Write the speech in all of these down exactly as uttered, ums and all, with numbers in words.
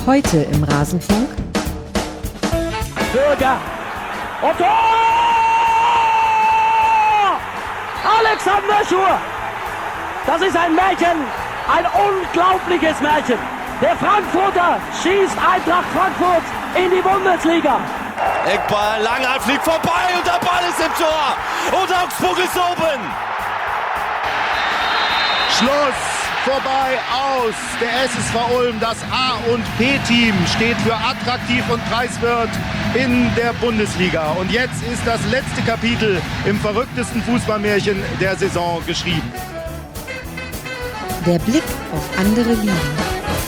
Heute im Rasenfunk. Bürger. Und Tor! Alexander Schur. Das ist ein Märchen. Ein unglaubliches Märchen. Der Frankfurter schießt Eintracht Frankfurt in die Bundesliga. Eckball, Langer fliegt vorbei und der Ball ist im Tor. Und Augsburg ist oben. Schluss, vorbei, aus. Der S S V Ulm, das A- und B-Team, steht für attraktiv und preiswert in der Bundesliga. Und jetzt ist das letzte Kapitel im verrücktesten Fußballmärchen der Saison geschrieben. Der Blick auf andere Ligen.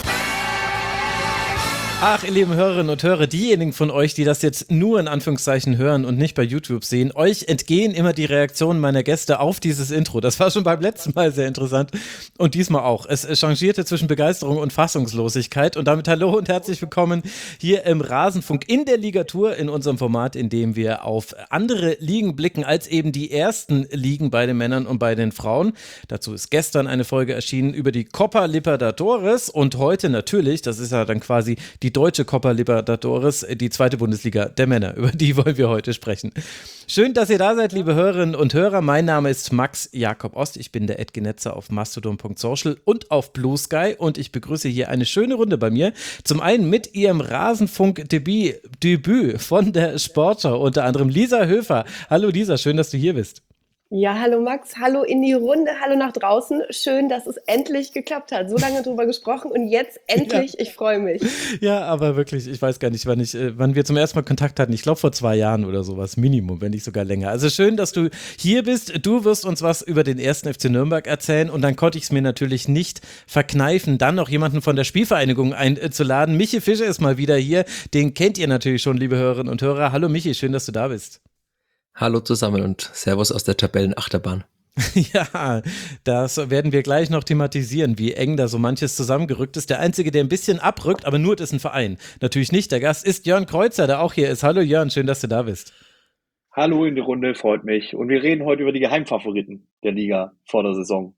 Ach, ihr lieben Hörerinnen und Hörer, diejenigen von euch, die das jetzt nur in Anführungszeichen hören und nicht bei YouTube sehen, euch entgehen immer die Reaktionen meiner Gäste auf dieses Intro. Das war schon beim letzten Mal sehr interessant und diesmal auch. Es changierte zwischen Begeisterung und Fassungslosigkeit und damit hallo und herzlich willkommen hier im Rasenfunk in der Ligatur, in unserem Format, in dem wir auf andere Ligen blicken als eben die ersten Ligen bei den Männern und bei den Frauen. Dazu ist gestern eine Folge erschienen über die Copa Libertadores und heute natürlich, das ist ja dann quasi die deutsche Copa Libertadores, die zweite Bundesliga der Männer. Über die wollen wir heute sprechen. Schön, dass ihr da seid, liebe Hörerinnen und Hörer. Mein Name ist Max Jakob Ost. Ich bin der Edgenetzer auf mastodon punkt social und auf Blue Sky und ich begrüße hier eine schöne Runde bei mir. Zum einen mit ihrem Rasenfunk-Debüt Debüt von der Sportschau, unter anderem Lisa Höfer. Hallo Lisa, schön, dass du hier bist. Ja, hallo Max, hallo in die Runde, hallo nach draußen. Schön, dass es endlich geklappt hat. So lange drüber gesprochen und jetzt endlich, ja. Ich freue mich. Ja, aber wirklich, ich weiß gar nicht, wann, ich, wann wir zum ersten Mal Kontakt hatten. Ich glaube vor zwei Jahren oder sowas, Minimum, wenn nicht sogar länger. Also schön, dass du hier bist. Du wirst uns was über den ersten F C Nürnberg erzählen und dann konnte ich es mir natürlich nicht verkneifen, dann noch jemanden von der Spielvereinigung einzuladen. Michi Fischer ist mal wieder hier. Den kennt ihr natürlich schon, liebe Hörerinnen und Hörer. Hallo Michi, schön, dass du da bist. Hallo zusammen und Servus aus der Tabellenachterbahn. Ja, das werden wir gleich noch thematisieren, wie eng da so manches zusammengerückt ist. Der Einzige, der ein bisschen abrückt, aber nur, das ist ein Verein. Natürlich nicht. Der Gast ist Jörn Kreuzer, der auch hier ist. Hallo Jörn, schön, dass du da bist. Hallo in die Runde, freut mich. Und wir reden heute über die Geheimfavoriten der Liga vor der Saison.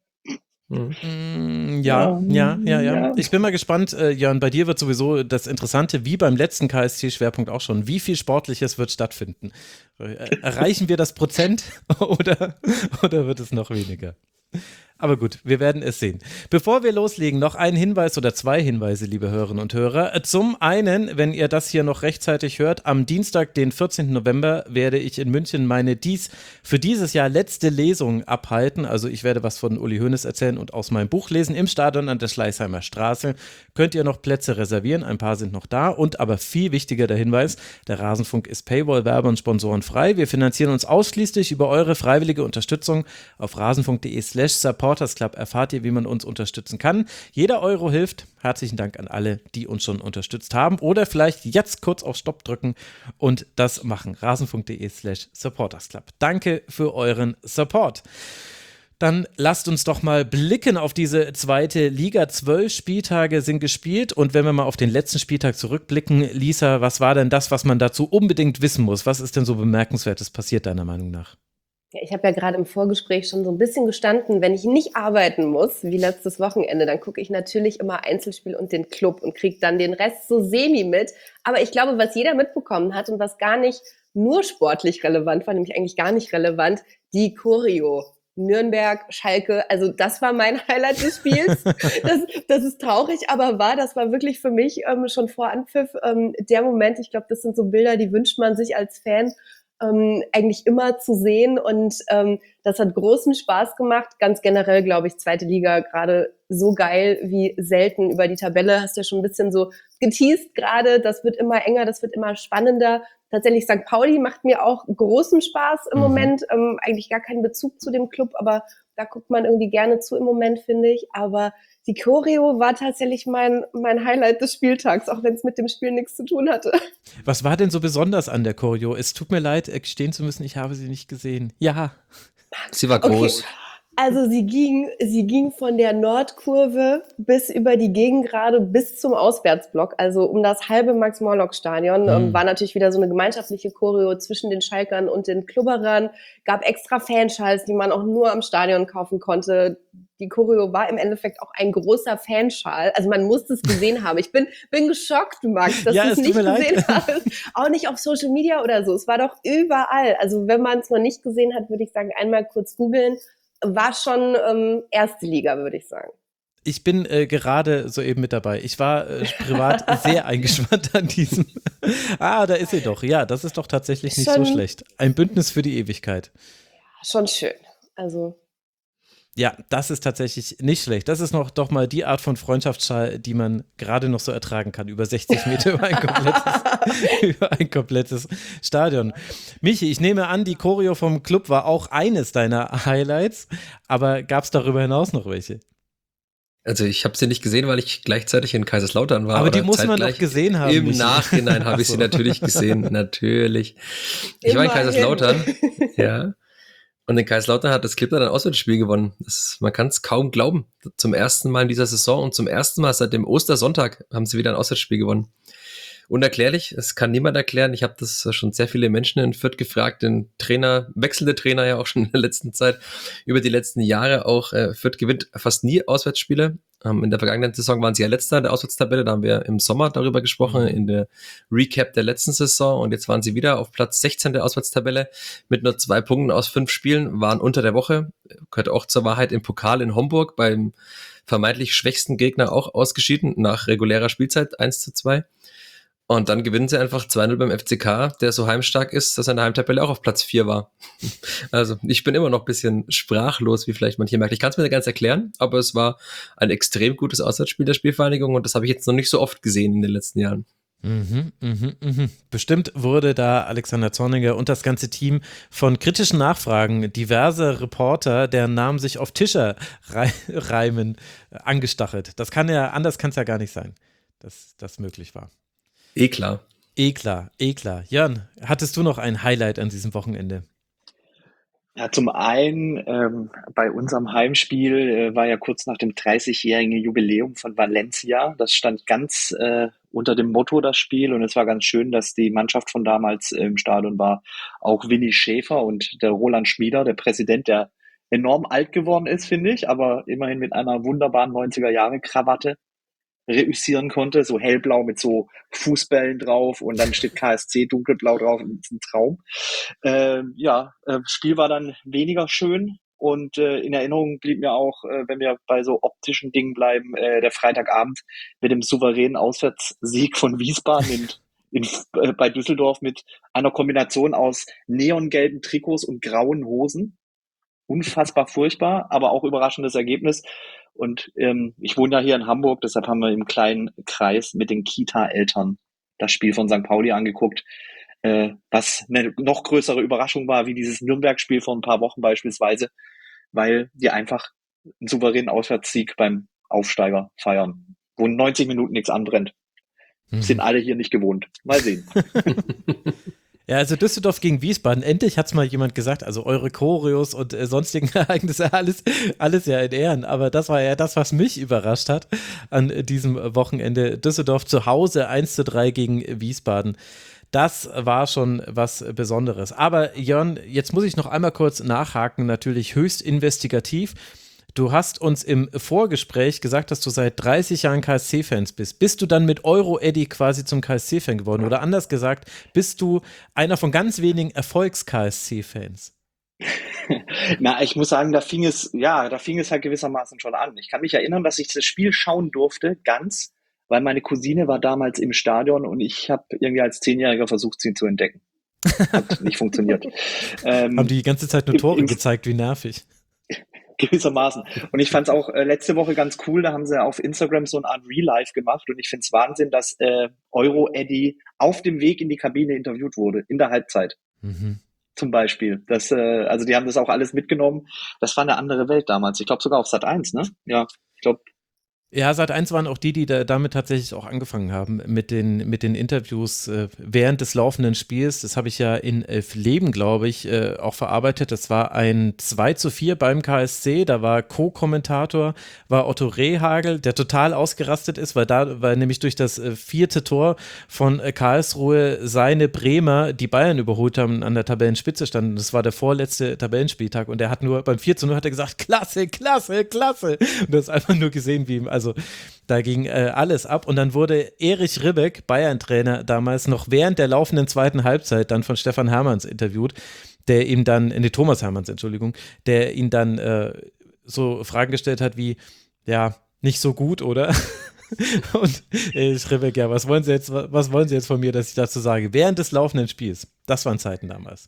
Mhm. Ja, ja, ja, ja, ja. Ich bin mal gespannt, äh, Jörn, bei dir wird sowieso das Interessante, wie beim letzten K S C-Schwerpunkt auch schon, wie viel Sportliches wird stattfinden? Erreichen wir das Prozent oder, oder wird es noch weniger? Aber gut, wir werden es sehen. Bevor wir loslegen, noch ein Hinweis oder zwei Hinweise, liebe Hörerinnen und Hörer. Zum einen, wenn ihr das hier noch rechtzeitig hört, am Dienstag, den vierzehnten November, werde ich in München meine dies für dieses Jahr letzte Lesung abhalten. Also ich werde was von Uli Hoeneß erzählen und aus meinem Buch lesen im Stadion an der Schleißheimer Straße. Könnt ihr noch Plätze reservieren, ein paar sind noch da. Und aber viel wichtiger der Hinweis, der Rasenfunk ist Paywall, Werbe und Sponsoren frei. Wir finanzieren uns ausschließlich über eure freiwillige Unterstützung auf rasenfunk.de slash support. Supporters Club erfahrt ihr, wie man uns unterstützen kann. Jeder Euro hilft. Herzlichen Dank an alle, die uns schon unterstützt haben oder vielleicht jetzt kurz auf Stopp drücken und das machen. rasenfunk.de slash Supporters Club. Danke für euren Support. Dann lasst uns doch mal blicken auf diese zweite Liga. Zwölf Spieltage sind gespielt und wenn wir mal auf den letzten Spieltag zurückblicken, Lisa, was war denn das, was man dazu unbedingt wissen muss? Was ist denn so Bemerkenswertes passiert deiner Meinung nach? Ja, ich habe ja gerade im Vorgespräch schon so ein bisschen gestanden, wenn ich nicht arbeiten muss, wie letztes Wochenende, dann gucke ich natürlich immer Einzelspiel und den Club und kriege dann den Rest so semi mit. Aber ich glaube, was jeder mitbekommen hat und was gar nicht nur sportlich relevant war, nämlich eigentlich gar nicht relevant, die Choreo. Nürnberg, Schalke, also das war mein Highlight des Spiels. Das, das ist traurig, aber wahr, das war wirklich für mich ähm, schon vor Anpfiff ähm, der Moment. Ich glaube, das sind so Bilder, die wünscht man sich als Fan ähm, eigentlich immer zu sehen und ähm, das hat großen Spaß gemacht. Ganz generell, glaube ich, zweite Liga gerade so geil wie selten über die Tabelle. Hast ja schon ein bisschen so geteased gerade. Das wird immer enger, das wird immer spannender. Tatsächlich Sankt Pauli macht mir auch großen Spaß im mhm. Moment. Ähm, eigentlich gar keinen Bezug zu dem Club, aber da guckt man irgendwie gerne zu im Moment, finde ich. Aber die Choreo war tatsächlich mein, mein Highlight des Spieltags, auch wenn es mit dem Spiel nichts zu tun hatte. Was war denn so besonders an der Choreo? Es tut mir leid, gestehen zu müssen, ich habe sie nicht gesehen. Ja. Sie war groß. Okay. Also sie ging, sie ging von der Nordkurve bis über die Gegengrade bis zum Auswärtsblock, also um das halbe Max-Morlock-Stadion. Mhm. Ähm, war natürlich wieder so eine gemeinschaftliche Choreo zwischen den Schalkern und den Klubberern. Gab extra Fanschals, die man auch nur am Stadion kaufen konnte. die Choreo war im Endeffekt auch ein großer Fanschal. Also man muss es gesehen haben. Ich bin, bin geschockt, Max, dass Ja, du es es tut nicht mir leid. gesehen hast. Auch nicht auf Social Media oder so. Es war doch überall. Also wenn man es noch nicht gesehen hat, würde ich sagen, einmal kurz googeln. War schon ähm, erste Liga, würde ich sagen. Ich bin äh, gerade soeben mit dabei. Ich war äh, privat sehr eingespannt an diesem. Ah, da ist sie doch. Ja, das ist doch tatsächlich nicht Schon- so schlecht. Ein Bündnis für die Ewigkeit. Schon schön. Also Ja, das ist tatsächlich nicht schlecht. Das ist noch doch mal die Art von Freundschaftsschal, die man gerade noch so ertragen kann. Über sechzig Meter über ein komplettes, über ein komplettes Stadion. Michi, ich nehme an, die Choreo vom Club war auch eines deiner Highlights. Aber gab es darüber hinaus noch welche? Also ich habe sie nicht gesehen, weil ich gleichzeitig in Kaiserslautern war. Aber die oder muss man zeitgleich. doch gesehen haben. Im Michi. Nachhinein habe ich Ach so. sie natürlich gesehen, natürlich. Ich war in Immerhin. Kaiserslautern, ja. Und in Kaiserslautern hat das Clip dann ein Auswärtsspiel gewonnen. Das, man kann es kaum glauben. Zum ersten Mal in dieser Saison und zum ersten Mal seit dem Ostersonntag haben sie wieder ein Auswärtsspiel gewonnen. Unerklärlich, es kann niemand erklären. Ich habe das schon sehr viele Menschen in Fürth gefragt, den Trainer, wechselnde Trainer ja auch schon in der letzten Zeit, über die letzten Jahre auch. Äh, Fürth gewinnt fast nie Auswärtsspiele. Ähm, in der vergangenen Saison waren sie ja letzter in der Auswärtstabelle, da haben wir im Sommer darüber gesprochen, in der Recap der letzten Saison, und jetzt waren sie wieder auf Platz sechzehn der Auswärtstabelle mit nur zwei Punkten aus fünf Spielen, waren unter der Woche, gehört auch zur Wahrheit, im Pokal in Homburg beim vermeintlich schwächsten Gegner auch ausgeschieden, nach regulärer Spielzeit eins zu zwei. Und dann gewinnen sie einfach zwei null beim F C K, der so heimstark ist, dass er in der Heimtabelle auch auf Platz vier war. Also ich bin immer noch ein bisschen sprachlos, wie vielleicht manche merkt. Ich kann es mir nicht ganz erklären, aber es war ein extrem gutes Auswärtsspiel der Spielvereinigung und das habe ich jetzt noch nicht so oft gesehen in den letzten Jahren. Mhm, mhm, mhm. Bestimmt wurde da Alexander Zorniger und das ganze Team von kritischen Nachfragen diverser Reporter, deren Namen sich auf Tischer rei- reimen, äh, angestachelt. Das kann ja, anders kann es ja gar nicht sein, dass das möglich war. Eh klar. Eh klar, eh klar. Jörn, hattest du noch ein Highlight an diesem Wochenende? Ja, zum einen ähm, bei unserem Heimspiel äh, war ja kurz nach dem dreißigjährigen Jubiläum von Valencia. Das stand ganz äh, unter dem Motto, das Spiel. Und es war ganz schön, dass die Mannschaft von damals äh, im Stadion war. Auch Winnie Schäfer und der Roland Schmieder, der Präsident, der enorm alt geworden ist, finde ich, aber immerhin mit einer wunderbaren neunziger-Jahre-Krawatte reüssieren konnte, so hellblau mit so Fußbällen drauf und dann steht K S C dunkelblau drauf, das ist ein Traum. Ähm, ja, äh, Spiel war dann weniger schön und äh, in Erinnerung blieb mir auch, äh, wenn wir bei so optischen Dingen bleiben, äh, der Freitagabend mit dem souveränen Auswärtssieg von Wiesbaden in, in, äh, bei Düsseldorf mit einer Kombination aus neongelben Trikots und grauen Hosen. Unfassbar furchtbar, aber auch überraschendes Ergebnis. Und ähm, ich wohne ja hier in Hamburg, deshalb haben wir im kleinen Kreis mit den Kita-Eltern das Spiel von Sankt Pauli angeguckt, äh, was eine noch größere Überraschung war, wie dieses Nürnberg-Spiel vor ein paar Wochen beispielsweise, weil die einfach einen souveränen Auswärtssieg beim Aufsteiger feiern, wo neunzig Minuten nichts anbrennt. Mhm. Sind alle hier nicht gewohnt. Mal sehen. Ja, also Düsseldorf gegen Wiesbaden, endlich hat es mal jemand gesagt, also eure Choreos und äh, sonstigen Ereignisse, alles, alles ja in Ehren, aber das war ja das, was mich überrascht hat an äh, diesem Wochenende. Düsseldorf zu Hause eins zu drei gegen Wiesbaden. Das war schon was Besonderes. Aber Jörn, jetzt muss ich noch einmal kurz nachhaken, natürlich höchst investigativ. Du hast uns im Vorgespräch gesagt, dass du seit dreißig Jahren K S C-Fans bist. Bist du dann mit Euro-Eddy quasi zum K S C-Fan geworden? Oder anders gesagt, bist du einer von ganz wenigen Erfolgs-K S C-Fans? Na, ich muss sagen, da fing es, ja, da fing es halt gewissermaßen schon an. Ich kann mich erinnern, dass ich das Spiel schauen durfte, ganz, weil meine Cousine war damals im Stadion und ich habe irgendwie als Zehnjähriger versucht, sie zu entdecken. Hat nicht funktioniert. Ähm, Haben die die ganze Zeit nur Tore im- gezeigt, wie nervig. Gewissermaßen. Und ich fand es auch äh, letzte Woche ganz cool, da haben sie auf Instagram so eine Art Real Life gemacht und ich finde es Wahnsinn, dass äh, Euro-Eddy auf dem Weg in die Kabine interviewt wurde, in der Halbzeit Mhm. zum Beispiel. Das, äh, also die haben das auch alles mitgenommen. Das war eine andere Welt damals. Ich glaube sogar auf Sat eins, ne? Ja, ich glaube, Ja, Sat eins waren auch die, die da, damit tatsächlich auch angefangen haben, mit den, mit den Interviews äh, während des laufenden Spiels. Das habe ich ja in Elf Leben, glaube ich, äh, auch verarbeitet. Das war ein zwei zu vier beim K S C. Da war Co-Kommentator, war Otto Rehhagel, der total ausgerastet ist, weil da, weil nämlich durch das äh, vierte Tor von äh, Karlsruhe seine Bremer die Bayern überholt haben und an der Tabellenspitze standen. Das war der vorletzte Tabellenspieltag und er hat nur, beim vier zu null hat er gesagt, klasse, klasse, klasse. Und du hast einfach nur gesehen, wie ihm, also da ging äh, alles ab und dann wurde Erich Ribbeck, Bayern-Trainer damals, noch während der laufenden zweiten Halbzeit dann von Stefan Hermanns interviewt, der ihm dann, nee, Thomas Hermanns, Entschuldigung, der ihn dann äh, so Fragen gestellt hat wie, ja, nicht so gut, oder? Und Erich Ribbeck, ja, was wollen Sie jetzt, was wollen Sie jetzt von mir, dass ich dazu sage? Während des laufenden Spiels. Das waren Zeiten damals.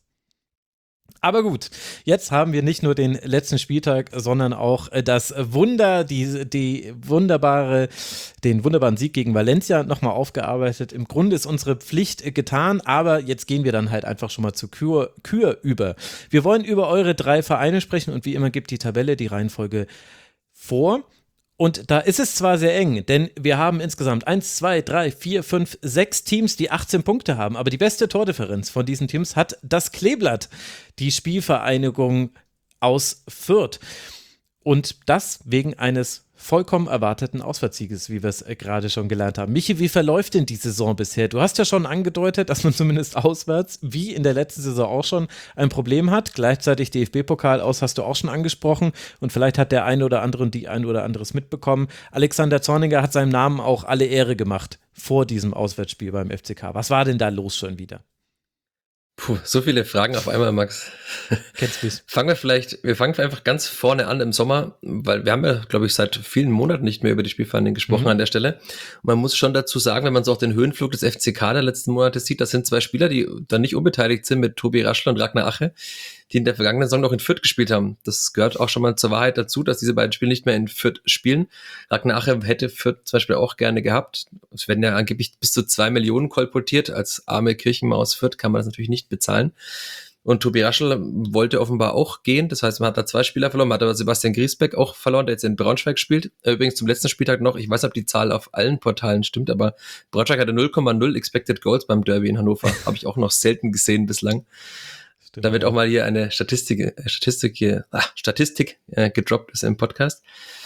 Aber gut, jetzt haben wir nicht nur den letzten Spieltag, sondern auch das Wunder, die, die wunderbare, den wunderbaren Sieg gegen Valencia nochmal aufgearbeitet. Im Grunde ist unsere Pflicht getan, aber jetzt gehen wir dann halt einfach schon mal zu Kür, Kür über. Wir wollen über eure drei Vereine sprechen und wie immer gibt die Tabelle die Reihenfolge vor. Und da ist es zwar sehr eng, denn wir haben insgesamt eins, zwei, drei, vier, fünf, sechs Teams, die achtzehn Punkte haben. Aber die beste Tordifferenz von diesen Teams hat das Kleeblatt, die Spielvereinigung aus Fürth. Und das wegen eines vollkommen erwarteten Auswärtssieges, wie wir es gerade schon gelernt haben. Michi, wie verläuft denn die Saison bisher? Du hast ja schon angedeutet, dass man zumindest auswärts, wie in der letzten Saison auch schon, ein Problem hat. Gleichzeitig D F B-Pokal aus hast du auch schon angesprochen und vielleicht hat der eine oder andere und die ein oder anderes mitbekommen. Alexander Zorniger hat seinem Namen auch alle Ehre gemacht vor diesem Auswärtsspiel beim F C K. Was war denn da los schon wieder? Puh, so viele Fragen auf einmal, Max. Kennst du's? Fangen wir vielleicht, wir fangen einfach ganz vorne an im Sommer, weil wir haben ja, glaube ich, seit vielen Monaten nicht mehr über die Spielvereinigung gesprochen mhm. an der Stelle. Und man muss schon dazu sagen, wenn man so auch den Höhenflug des F C K der letzten Monate sieht, das sind zwei Spieler, die dann nicht unbeteiligt sind mit Tobi Raschl und Ragnar Ache, die in der vergangenen Saison noch in Fürth gespielt haben. Das gehört auch schon mal zur Wahrheit dazu, dass diese beiden Spiele nicht mehr in Fürth spielen. Ragnar Ache hätte Fürth zum Beispiel auch gerne gehabt. Es werden ja angeblich bis zu zwei Millionen kolportiert. Als arme Kirchenmaus Fürth kann man das natürlich nicht bezahlen. Und Tobi Raschl wollte offenbar auch gehen. Das heißt, man hat da zwei Spieler verloren. Man hat aber Sebastian Griesbeck auch verloren, der jetzt in Braunschweig spielt. Übrigens zum letzten Spieltag noch, ich weiß nicht, ob die Zahl auf allen Portalen stimmt, aber Braunschweig hatte null Komma null Expected Goals beim Derby in Hannover. Habe ich auch noch selten gesehen bislang. Stimmt, da wird auch mal hier eine Statistik, äh, Statistik, hier, ach, Statistik äh, gedroppt ist im Podcast.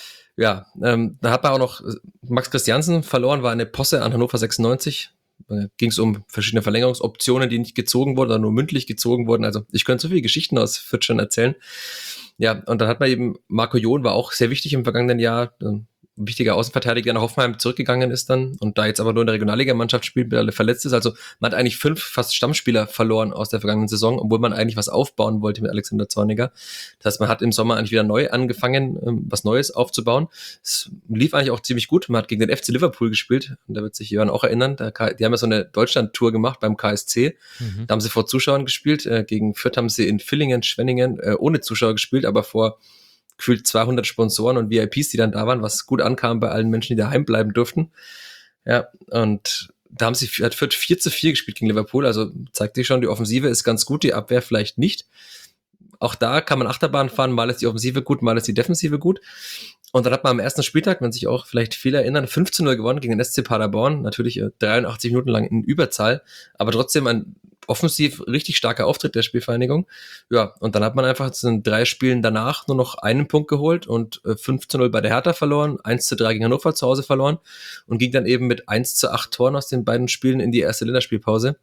Ja, ähm, da hat man auch noch Max Christiansen verloren, war eine Posse an Hannover sechsundneunzig. Da ging es um verschiedene Verlängerungsoptionen, die nicht gezogen wurden oder nur mündlich gezogen wurden. Also ich könnte so viele Geschichten aus Fürth schon erzählen. Ja, und dann hat man eben, Marco John war auch sehr wichtig im vergangenen Jahr, ein wichtiger Außenverteidiger, der nach Hoffenheim zurückgegangen ist dann und da jetzt aber nur in der Regionalligamannschaft spielt, weil er verletzt ist. Also man hat eigentlich fünf fast Stammspieler verloren aus der vergangenen Saison, obwohl man eigentlich was aufbauen wollte mit Alexander Zorniger. Das heißt, man hat im Sommer eigentlich wieder neu angefangen, was Neues aufzubauen. Es lief eigentlich auch ziemlich gut. Man hat gegen den F C Liverpool gespielt und da wird sich Jörn auch erinnern. Die haben ja so eine Deutschland-Tour gemacht beim K S C. Mhm. Da haben sie vor Zuschauern gespielt. Gegen Fürth haben sie in Villingen, Schwenningen ohne Zuschauer gespielt, aber vor gefühlt zweihundert Sponsoren und V I Ps, die dann da waren, was gut ankam bei allen Menschen, die daheim bleiben durften. Ja, und da haben sie hat Fürth vier zu vier gespielt gegen Liverpool, also zeigt sich schon, die Offensive ist ganz gut, die Abwehr vielleicht nicht. Auch da kann man Achterbahn fahren, mal ist die Offensive gut, mal ist die Defensive gut. Und dann hat man am ersten Spieltag, wenn sich auch vielleicht viele erinnern, fünf zu null gewonnen gegen den S C Paderborn, natürlich dreiundachtzig Minuten lang in Überzahl, aber trotzdem ein offensiv richtig starker Auftritt der Spielvereinigung. Ja, und dann hat man einfach in drei Spielen danach nur noch einen Punkt geholt und fünf zu null bei der Hertha verloren, eins zu drei gegen Hannover zu Hause verloren und ging dann eben mit eins zu acht Toren aus den beiden Spielen in die erste Länderspielpause.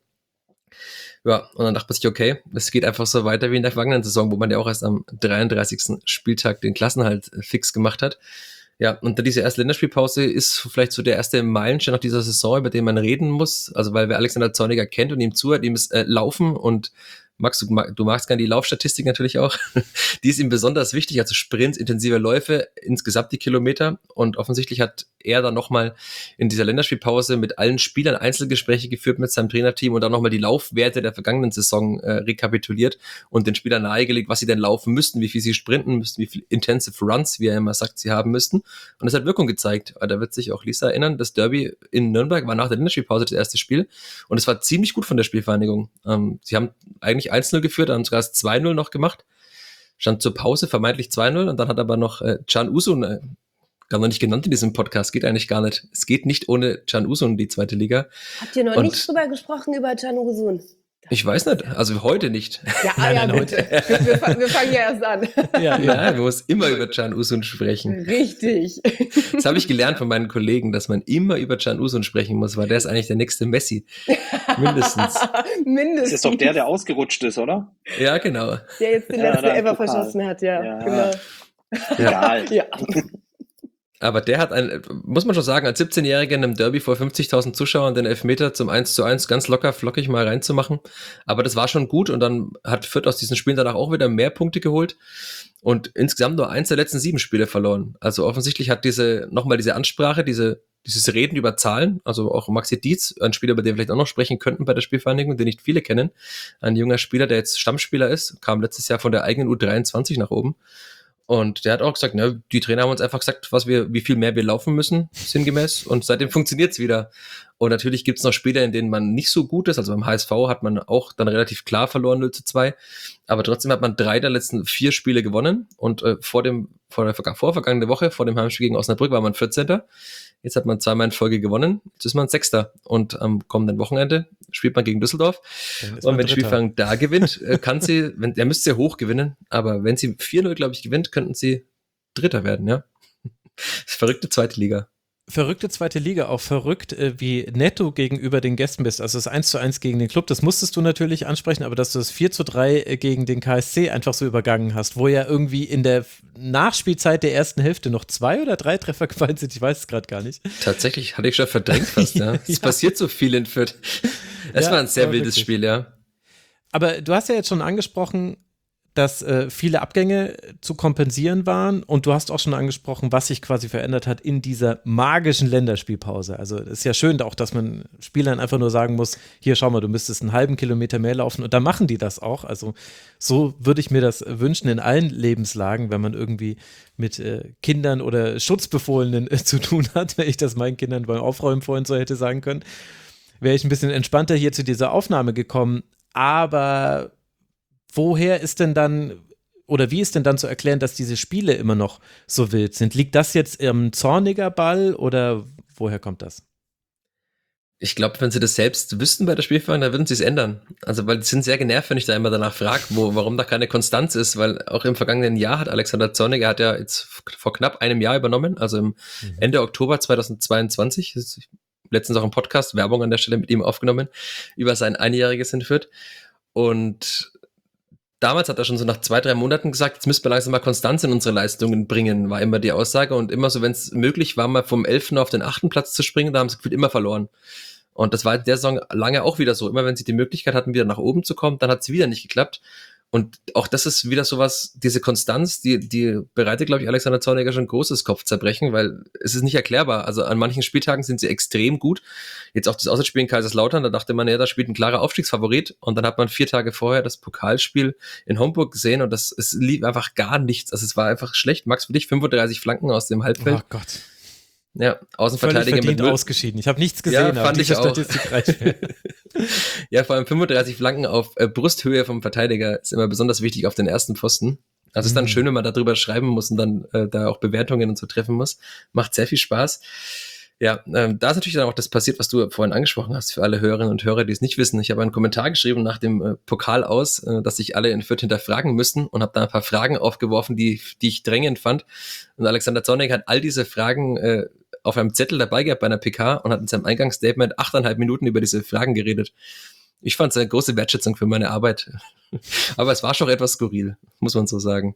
Ja, und dann dachte man sich, okay, es geht einfach so weiter wie in der vergangenen Saison, wo man ja auch erst am dreiunddreißigsten Spieltag den Klassenhalt fix gemacht hat. Ja, und diese erste Länderspielpause ist vielleicht so der erste Meilenstein nach dieser Saison, über den man reden muss. Also weil wer Alexander Zorniger kennt und ihm zuhört, ihm ist äh, Laufen und Max, du, du magst gerne die Laufstatistik natürlich auch. Die ist ihm besonders wichtig, also Sprints, intensive Läufe, insgesamt die Kilometer. Und offensichtlich hat er dann nochmal in dieser Länderspielpause mit allen Spielern Einzelgespräche geführt mit seinem Trainerteam und dann nochmal die Laufwerte der vergangenen Saison äh, rekapituliert und den Spielern nahegelegt, was sie denn laufen müssten, wie viel sie sprinten müssten, wie viel Intensive Runs, wie er immer sagt, sie haben müssten. Und es hat Wirkung gezeigt. Da wird sich auch Lisa erinnern, das Derby in Nürnberg war nach der Länderspielpause das erste Spiel und es war ziemlich gut von der Spielvereinigung. Ähm, sie haben eigentlich eins null geführt, haben sogar das zwei null noch gemacht. Stand zur Pause vermeintlich zwei null und dann hat aber noch äh, Can Usun äh, gar noch nicht genannt in diesem Podcast, geht eigentlich gar nicht. Es geht nicht ohne Can Uzun, die zweite Liga. Habt ihr noch Und nicht drüber gesprochen, über Can Uzun? Ich weiß nicht, also heute nicht. Ja, ah, ja, gut. Wir, wir, fang- wir fangen ja erst an. Ja, Ja, man muss immer über Can Uzun sprechen. Richtig. Das habe ich gelernt von meinen Kollegen, dass man immer über Can Uzun sprechen muss, weil der ist eigentlich der nächste Messi. Mindestens. Mindestens. Das ist doch der, der ausgerutscht ist, oder? Ja, genau. Der jetzt den Ja, letzten da im Elfer Pokal. verschossen hat, ja. Ja. Genau. Egal. Ja. Aber der hat, ein, muss man schon sagen, als siebzehnjähriger in einem Derby vor fünfzigtausend Zuschauern den Elfmeter zum eins zu eins ganz locker, flockig mal reinzumachen. Aber das war schon gut und dann hat Fürth aus diesen Spielen danach auch wieder mehr Punkte geholt und insgesamt nur eins der letzten sieben Spiele verloren. Also offensichtlich hat diese, nochmal diese Ansprache, diese, dieses Reden über Zahlen, also auch Maxi Dietz, ein Spieler, über den wir vielleicht auch noch sprechen könnten bei der Spielvereinigung, den nicht viele kennen, ein junger Spieler, der jetzt Stammspieler ist, kam letztes Jahr von der eigenen U dreiundzwanzig nach oben. Und der hat auch gesagt, ne, die Trainer haben uns einfach gesagt, was wir, wie viel mehr wir laufen müssen, sinngemäß. Und seitdem funktioniert's wieder. Und natürlich gibt's noch Spiele, in denen man nicht so gut ist. Also beim H S V hat man auch dann relativ klar verloren, null zu zwei. Aber trotzdem hat man drei der letzten vier Spiele gewonnen. Und äh, vor dem, vor der vorvergangene Woche, vor dem Heimspiel gegen Osnabrück, war man vierzehnter. Jetzt hat man zweimal in Folge gewonnen. Jetzt ist man Sechster. Und am kommenden Wochenende spielt man gegen Düsseldorf. Und wenn Spielvereinigung da gewinnt, äh, kann sie, wenn, er müsste ja hoch gewinnen. Aber wenn sie vier null, glaube ich, gewinnt, könnten sie Dritter werden, ja. Verrückte zweite Liga. Verrückte zweite Liga, auch verrückt, äh, wie nett du gegenüber den Gästen bist. Also das eins zu eins gegen den Club, das musstest du natürlich ansprechen, aber dass du das vier zu drei äh, gegen den K S C einfach so übergangen hast, wo ja irgendwie in der Nachspielzeit der ersten Hälfte noch zwei oder drei Treffer gefallen sind, ich weiß es gerade gar nicht. Tatsächlich, hatte ich schon verdrängt fast, ja. Es Ja. passiert so viel in Fürth. Es Ja, war ein sehr aber wildes wirklich. Spiel, ja. Aber du hast ja jetzt schon angesprochen, dass äh, viele Abgänge zu kompensieren waren und du hast auch schon angesprochen, was sich quasi verändert hat in dieser magischen Länderspielpause. Also es ist ja schön auch, dass man Spielern einfach nur sagen muss, hier schau mal, du müsstest einen halben Kilometer mehr laufen und da machen die das auch. Also so würde ich mir das wünschen in allen Lebenslagen, wenn man irgendwie mit äh, Kindern oder Schutzbefohlenen äh, zu tun hat, wenn ich das meinen Kindern beim Aufräumen vorhin so hätte sagen können, wäre ich ein bisschen entspannter hier zu dieser Aufnahme gekommen. Aber woher ist denn dann, oder wie ist denn dann zu erklären, dass diese Spiele immer noch so wild sind? Liegt das jetzt im Zorniger Ball oder woher kommt das? Ich glaube, wenn sie das selbst wüssten bei der Spielvereinigung, dann würden sie es ändern. Also, weil sie sind sehr genervt, wenn ich da immer danach frage, wo, warum da keine Konstanz ist, weil auch im vergangenen Jahr hat Alexander Zorniger, hat ja jetzt vor knapp einem Jahr übernommen, also im mhm. Ende Oktober zweitausendzweiundzwanzig, das ist letztens auch im Podcast, Werbung an der Stelle mit ihm aufgenommen, über sein Einjähriges in Fürth. Und damals hat er schon so nach zwei, drei Monaten gesagt, jetzt müssen wir langsam mal Konstanz in unsere Leistungen bringen, war immer die Aussage. Und immer so, wenn es möglich war, mal vom elften auf den achten Platz zu springen, da haben sie gefühlt immer verloren. Und das war in der Saison lange auch wieder so. Immer wenn sie die Möglichkeit hatten, wieder nach oben zu kommen, dann hat es wieder nicht geklappt. Und auch das ist wieder sowas, diese Konstanz, die, die bereitet, glaube ich, Alexander Zorniger schon großes Kopfzerbrechen, weil es ist nicht erklärbar. Also an manchen Spieltagen sind sie extrem gut. Jetzt auch das Auswärtsspiel in Kaiserslautern, da dachte man, ja, da spielt ein klarer Aufstiegsfavorit. Und dann hat man vier Tage vorher das Pokalspiel in Homburg gesehen und das, es lief einfach gar nichts. Also es war einfach schlecht. Max, für dich fünfunddreißig Flanken aus dem Halbfeld. Oh Gott. Ja, Außenverteidiger Völlig verdient mit null. Ausgeschieden. Ich habe nichts gesehen, Ja, aber fand diese ich auch. Statistik reicht mir. Ja, vor allem fünfunddreißig Flanken auf äh, Brusthöhe vom Verteidiger ist immer besonders wichtig auf den ersten Pfosten. Also es ist dann Mhm. schön, wenn man darüber schreiben muss und dann äh, da auch Bewertungen und so treffen muss. Macht sehr viel Spaß. Ja, ähm, da ist natürlich dann auch das passiert, was du vorhin angesprochen hast, für alle Hörerinnen und Hörer, die es nicht wissen. Ich habe einen Kommentar geschrieben nach dem äh, Pokal aus, äh, dass sich alle in Fürth hinterfragen müssten und habe da ein paar Fragen aufgeworfen, die, die ich drängend fand. Und Alexander Zorniger hat all diese Fragen äh, auf einem Zettel dabei gehabt bei einer P K und hat in seinem Eingangsstatement achteinhalb Minuten über diese Fragen geredet. Ich fand es eine große Wertschätzung für meine Arbeit. Aber es war schon etwas skurril, muss man so sagen.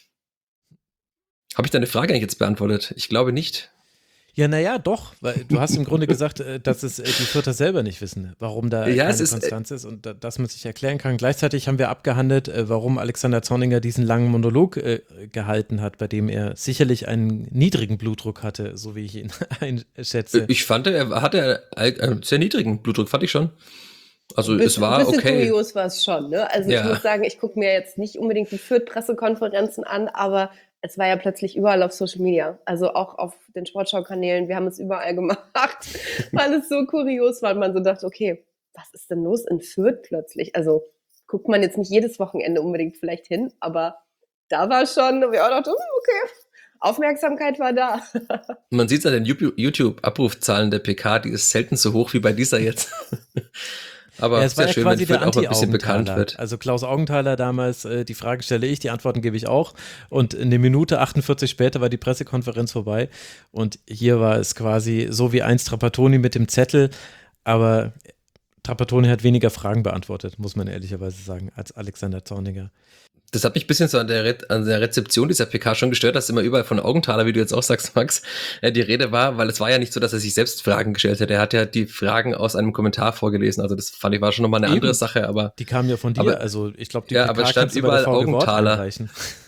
Habe ich deine Frage eigentlich jetzt beantwortet? Ich glaube nicht. Ja, naja, doch, weil du hast im Grunde gesagt, äh, dass es äh, die Fürther selber nicht wissen, warum da Ja, keine es ist, Konstanz ist und da, dass man sich erklären kann. Gleichzeitig haben wir abgehandelt, äh, warum Alexander Zorniger diesen langen Monolog äh, gehalten hat, bei dem er sicherlich einen niedrigen Blutdruck hatte, so wie ich ihn einschätze. Ich fand, er hatte einen sehr niedrigen Blutdruck, fand ich schon. Also es war ein bisschen okay. kurios war es schon, ne? Also Ja. ich muss sagen, ich gucke mir jetzt nicht unbedingt die Fürth-Pressekonferenzen an, aber es war ja plötzlich überall auf Social Media, also auch auf den Sportschau-Kanälen. Wir haben es überall gemacht, weil es so kurios war und man so dachte, okay, was ist denn los in Fürth plötzlich? Also guckt man jetzt nicht jedes Wochenende unbedingt vielleicht hin, aber da war schon, wo ich auch dachte, hm, okay. Aufmerksamkeit war da. Man sieht es an den YouTube-Abrufzahlen der P K, die ist selten so hoch wie bei dieser jetzt. Aber ja, es war sehr ja schön, quasi wenn der Fürth auch ein bisschen bekannt Anti-Augenthaler. wird. Also Klaus Augenthaler damals, äh, die Frage stelle ich, die Antworten gebe ich auch. Und eine Minute achtundvierzig später war die Pressekonferenz vorbei. Und hier war es quasi so wie einst Trapattoni mit dem Zettel. Aber Trapattoni hat weniger Fragen beantwortet, muss man ehrlicherweise sagen, als Alexander Zorniger. Das hat mich ein bisschen so an der, Re- an der Rezeption dieser P K schon gestört, dass immer überall von Augenthaler, wie du jetzt auch sagst, Max, äh, die Rede war, weil es war ja nicht so, dass er sich selbst Fragen gestellt hat. Er hat ja die Fragen aus einem Kommentar vorgelesen. Also das fand ich war schon nochmal eine Eben. andere Sache, aber Die kamen ja von dir, Aber- also ich glaube, die Ja, P K aber es stand kannst du bei der überall V G Wort Augenthaler. einreichen.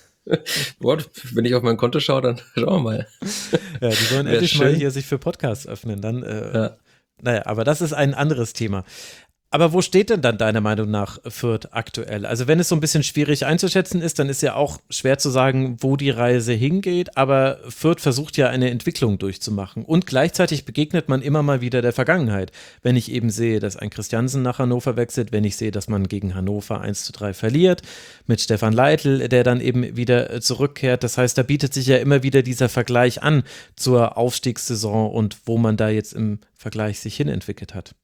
What? Wenn ich auf mein Konto schaue, dann schauen wir mal. Ja, die sollen Wär endlich mal schön. hier sich für Podcasts öffnen. Dann, äh, Ja. naja, aber das ist ein anderes Thema. Aber wo steht denn dann deiner Meinung nach Fürth aktuell? Also wenn es so ein bisschen schwierig einzuschätzen ist, dann ist ja auch schwer zu sagen, wo die Reise hingeht, aber Fürth versucht ja eine Entwicklung durchzumachen und gleichzeitig begegnet man immer mal wieder der Vergangenheit. Wenn ich eben sehe, dass ein Christiansen nach Hannover wechselt, wenn ich sehe, dass man gegen Hannover eins zu drei verliert, mit Stefan Leitl, der dann eben wieder zurückkehrt. Das heißt, da bietet sich ja immer wieder dieser Vergleich an zur Aufstiegssaison und wo man da jetzt im Vergleich sich hinentwickelt hat.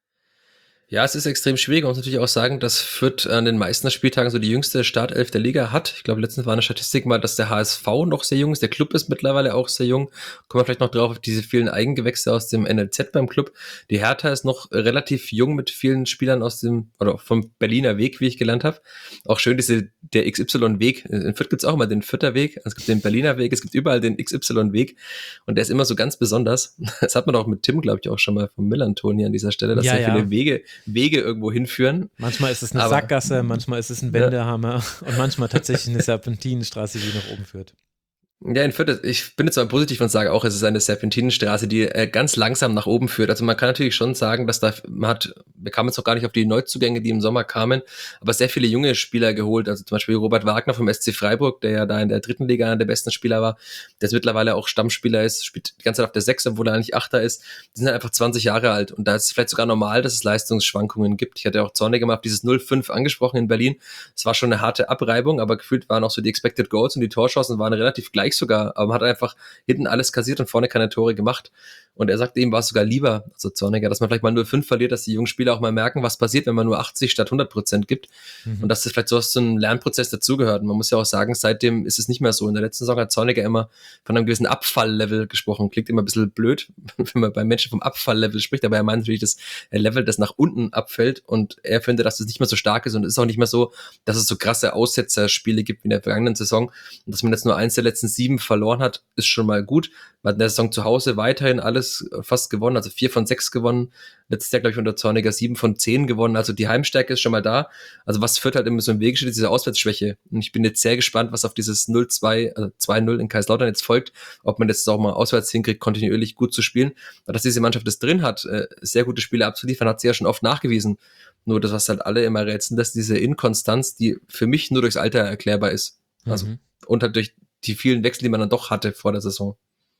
Ja, es ist extrem schwierig. Man muss natürlich auch sagen, dass Fürth an den meisten Spieltagen so die jüngste Startelf der Liga hat. Ich glaube, letztens war eine Statistik mal, dass der H S V noch sehr jung ist. Der Club ist mittlerweile auch sehr jung. Kommen wir vielleicht noch drauf auf diese vielen Eigengewächse aus dem N L Z beim Club. Die Hertha ist noch relativ jung mit vielen Spielern aus dem, oder vom Berliner Weg, wie ich gelernt habe. Auch schön diese, der X Y-Weg. In Fürth gibt's auch immer den Fürther Weg. Es gibt den Berliner Weg. Es gibt überall den X Y-Weg. Und der ist immer so ganz besonders. Das hat man auch mit Tim, glaube ich, auch schon mal vom Millanton hier an dieser Stelle, dass Ja, sehr ja. viele Wege Wege irgendwo hinführen. Manchmal ist es eine Aber- Sackgasse, manchmal ist es ein Wendehammer und manchmal tatsächlich eine Serpentinenstraße, die nach oben führt. Ja, in Fürth, ich bin jetzt mal positiv und sage auch, es ist eine Serpentinenstraße, die äh, ganz langsam nach oben führt. Also man kann natürlich schon sagen, dass da, man hat, wir kamen jetzt noch gar nicht auf die Neuzugänge, die im Sommer kamen, aber sehr viele junge Spieler geholt. Also zum Beispiel Robert Wagner vom S C Freiburg, der ja da in der dritten Liga einer der besten Spieler war, der jetzt mittlerweile auch Stammspieler ist, spielt die ganze Zeit auf der Sechs, obwohl er eigentlich Achter ist. Die sind halt einfach zwanzig Jahre alt und da ist es vielleicht sogar normal, dass es Leistungsschwankungen gibt. Ich hatte auch Zorniger mal auf dieses null fünf angesprochen in Berlin. Es war schon eine harte Abreibung, aber gefühlt waren auch so die Expected Goals und die Torchancen waren relativ gleich sogar, aber man hat einfach hinten alles kassiert und vorne keine Tore gemacht. Und er sagte, ihm war es sogar lieber, also Zorniger, dass man vielleicht mal null fünf verliert, dass die jungen Spieler auch mal merken, was passiert, wenn man nur achtzig statt hundert Prozent gibt. Mhm. Und dass das vielleicht so aus so einem Lernprozess dazugehört. Und man muss ja auch sagen, seitdem ist es nicht mehr so. In der letzten Saison hat Zorniger immer von einem gewissen Abfalllevel gesprochen. Klingt immer ein bisschen blöd, wenn man bei Menschen vom Abfalllevel spricht, aber er meint natürlich das Level, das nach unten abfällt. Und er findet, dass es nicht mehr so stark ist und es ist auch nicht mehr so, dass es so krasse Aussetzerspiele gibt wie in der vergangenen Saison. Und dass man jetzt nur eins der letzten sieben verloren hat, ist schon mal gut. Man hat in der Saison zu Hause weiterhin alles fast gewonnen, also vier von sechs gewonnen. Letztes Jahr, glaube ich, unter Zorniger sieben von zehn gewonnen. Also die Heimstärke ist schon mal da. Also was Fürth halt immer so im Weg steht, ist diese Auswärtsschwäche. Und ich bin jetzt sehr gespannt, was auf dieses null zwei, also zwei null in Kaiserslautern jetzt folgt. Ob man jetzt auch mal auswärts hinkriegt, kontinuierlich gut zu spielen. Aber dass diese Mannschaft das drin hat, sehr gute Spiele abzuliefern, hat sie ja schon oft nachgewiesen. Nur das, was halt alle immer rätseln, dass diese Inkonstanz, die für mich nur durchs Alter erklärbar ist. Also Mhm. und halt durch die vielen Wechsel, die man dann doch hatte vor der Saison.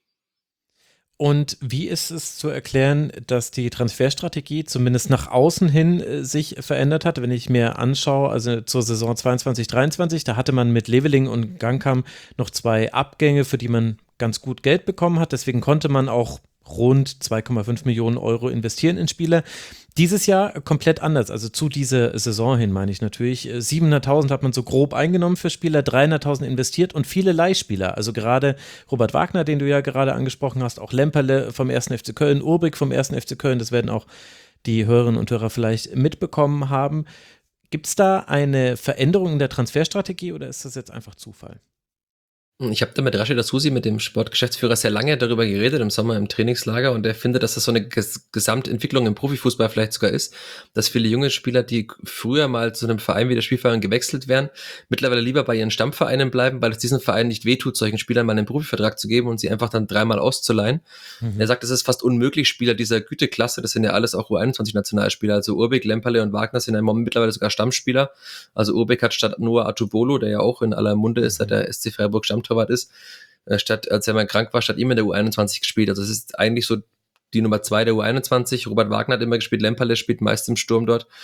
Und wie ist es zu erklären, dass die Transferstrategie zumindest nach außen hin äh, sich verändert hat? Wenn ich mir anschaue, also zur Saison zweiundzwanzig dreiundzwanzig, da hatte man mit Leveling und Gangkam noch zwei Abgänge, für die man ganz gut Geld bekommen hat. Deswegen konnte man auch rund zwei Komma fünf Millionen Euro investieren in Spieler. Dieses Jahr komplett anders, also zu dieser Saison hin meine ich natürlich. siebenhunderttausend hat man so grob eingenommen für Spieler, dreihunderttausend investiert und viele Leihspieler. Also gerade Robert Wagner, den du ja gerade angesprochen hast, auch Lemperle vom ersten F C Köln, Urbik vom ersten F C Köln, das werden auch die Hörerinnen und Hörer vielleicht mitbekommen haben. Gibt es da eine Veränderung in der Transferstrategie oder ist das jetzt einfach Zufall? Ich habe da mit Rashid Asusi, mit dem Sportgeschäftsführer, sehr lange darüber geredet im Sommer im Trainingslager und er findet, dass das so eine Ges- Gesamtentwicklung im Profifußball vielleicht sogar ist, dass viele junge Spieler, die früher mal zu einem Verein wie der Spielverein gewechselt wären, mittlerweile lieber bei ihren Stammvereinen bleiben, weil es diesen Verein nicht wehtut, solchen Spielern mal einen Profivertrag zu geben und sie einfach dann dreimal auszuleihen. Mhm. Er sagt, es ist fast unmöglich, Spieler dieser Güteklasse, das sind ja alles auch U einundzwanzig-Nationalspieler, also Urbik, Lemperle und Wagner sind ja mittlerweile sogar Stammspieler. Also Urbik hat statt Noah Atubolo, der ja auch in aller Munde ist, seit der S C Freiburg Stammtorwart ist, statt, als er mal krank war, statt ihm in der U einundzwanzig gespielt. Also es ist eigentlich so die Nummer zwei der U einundzwanzig. Robert Wagner hat immer gespielt, Lemperle spielt meist im Sturm dort.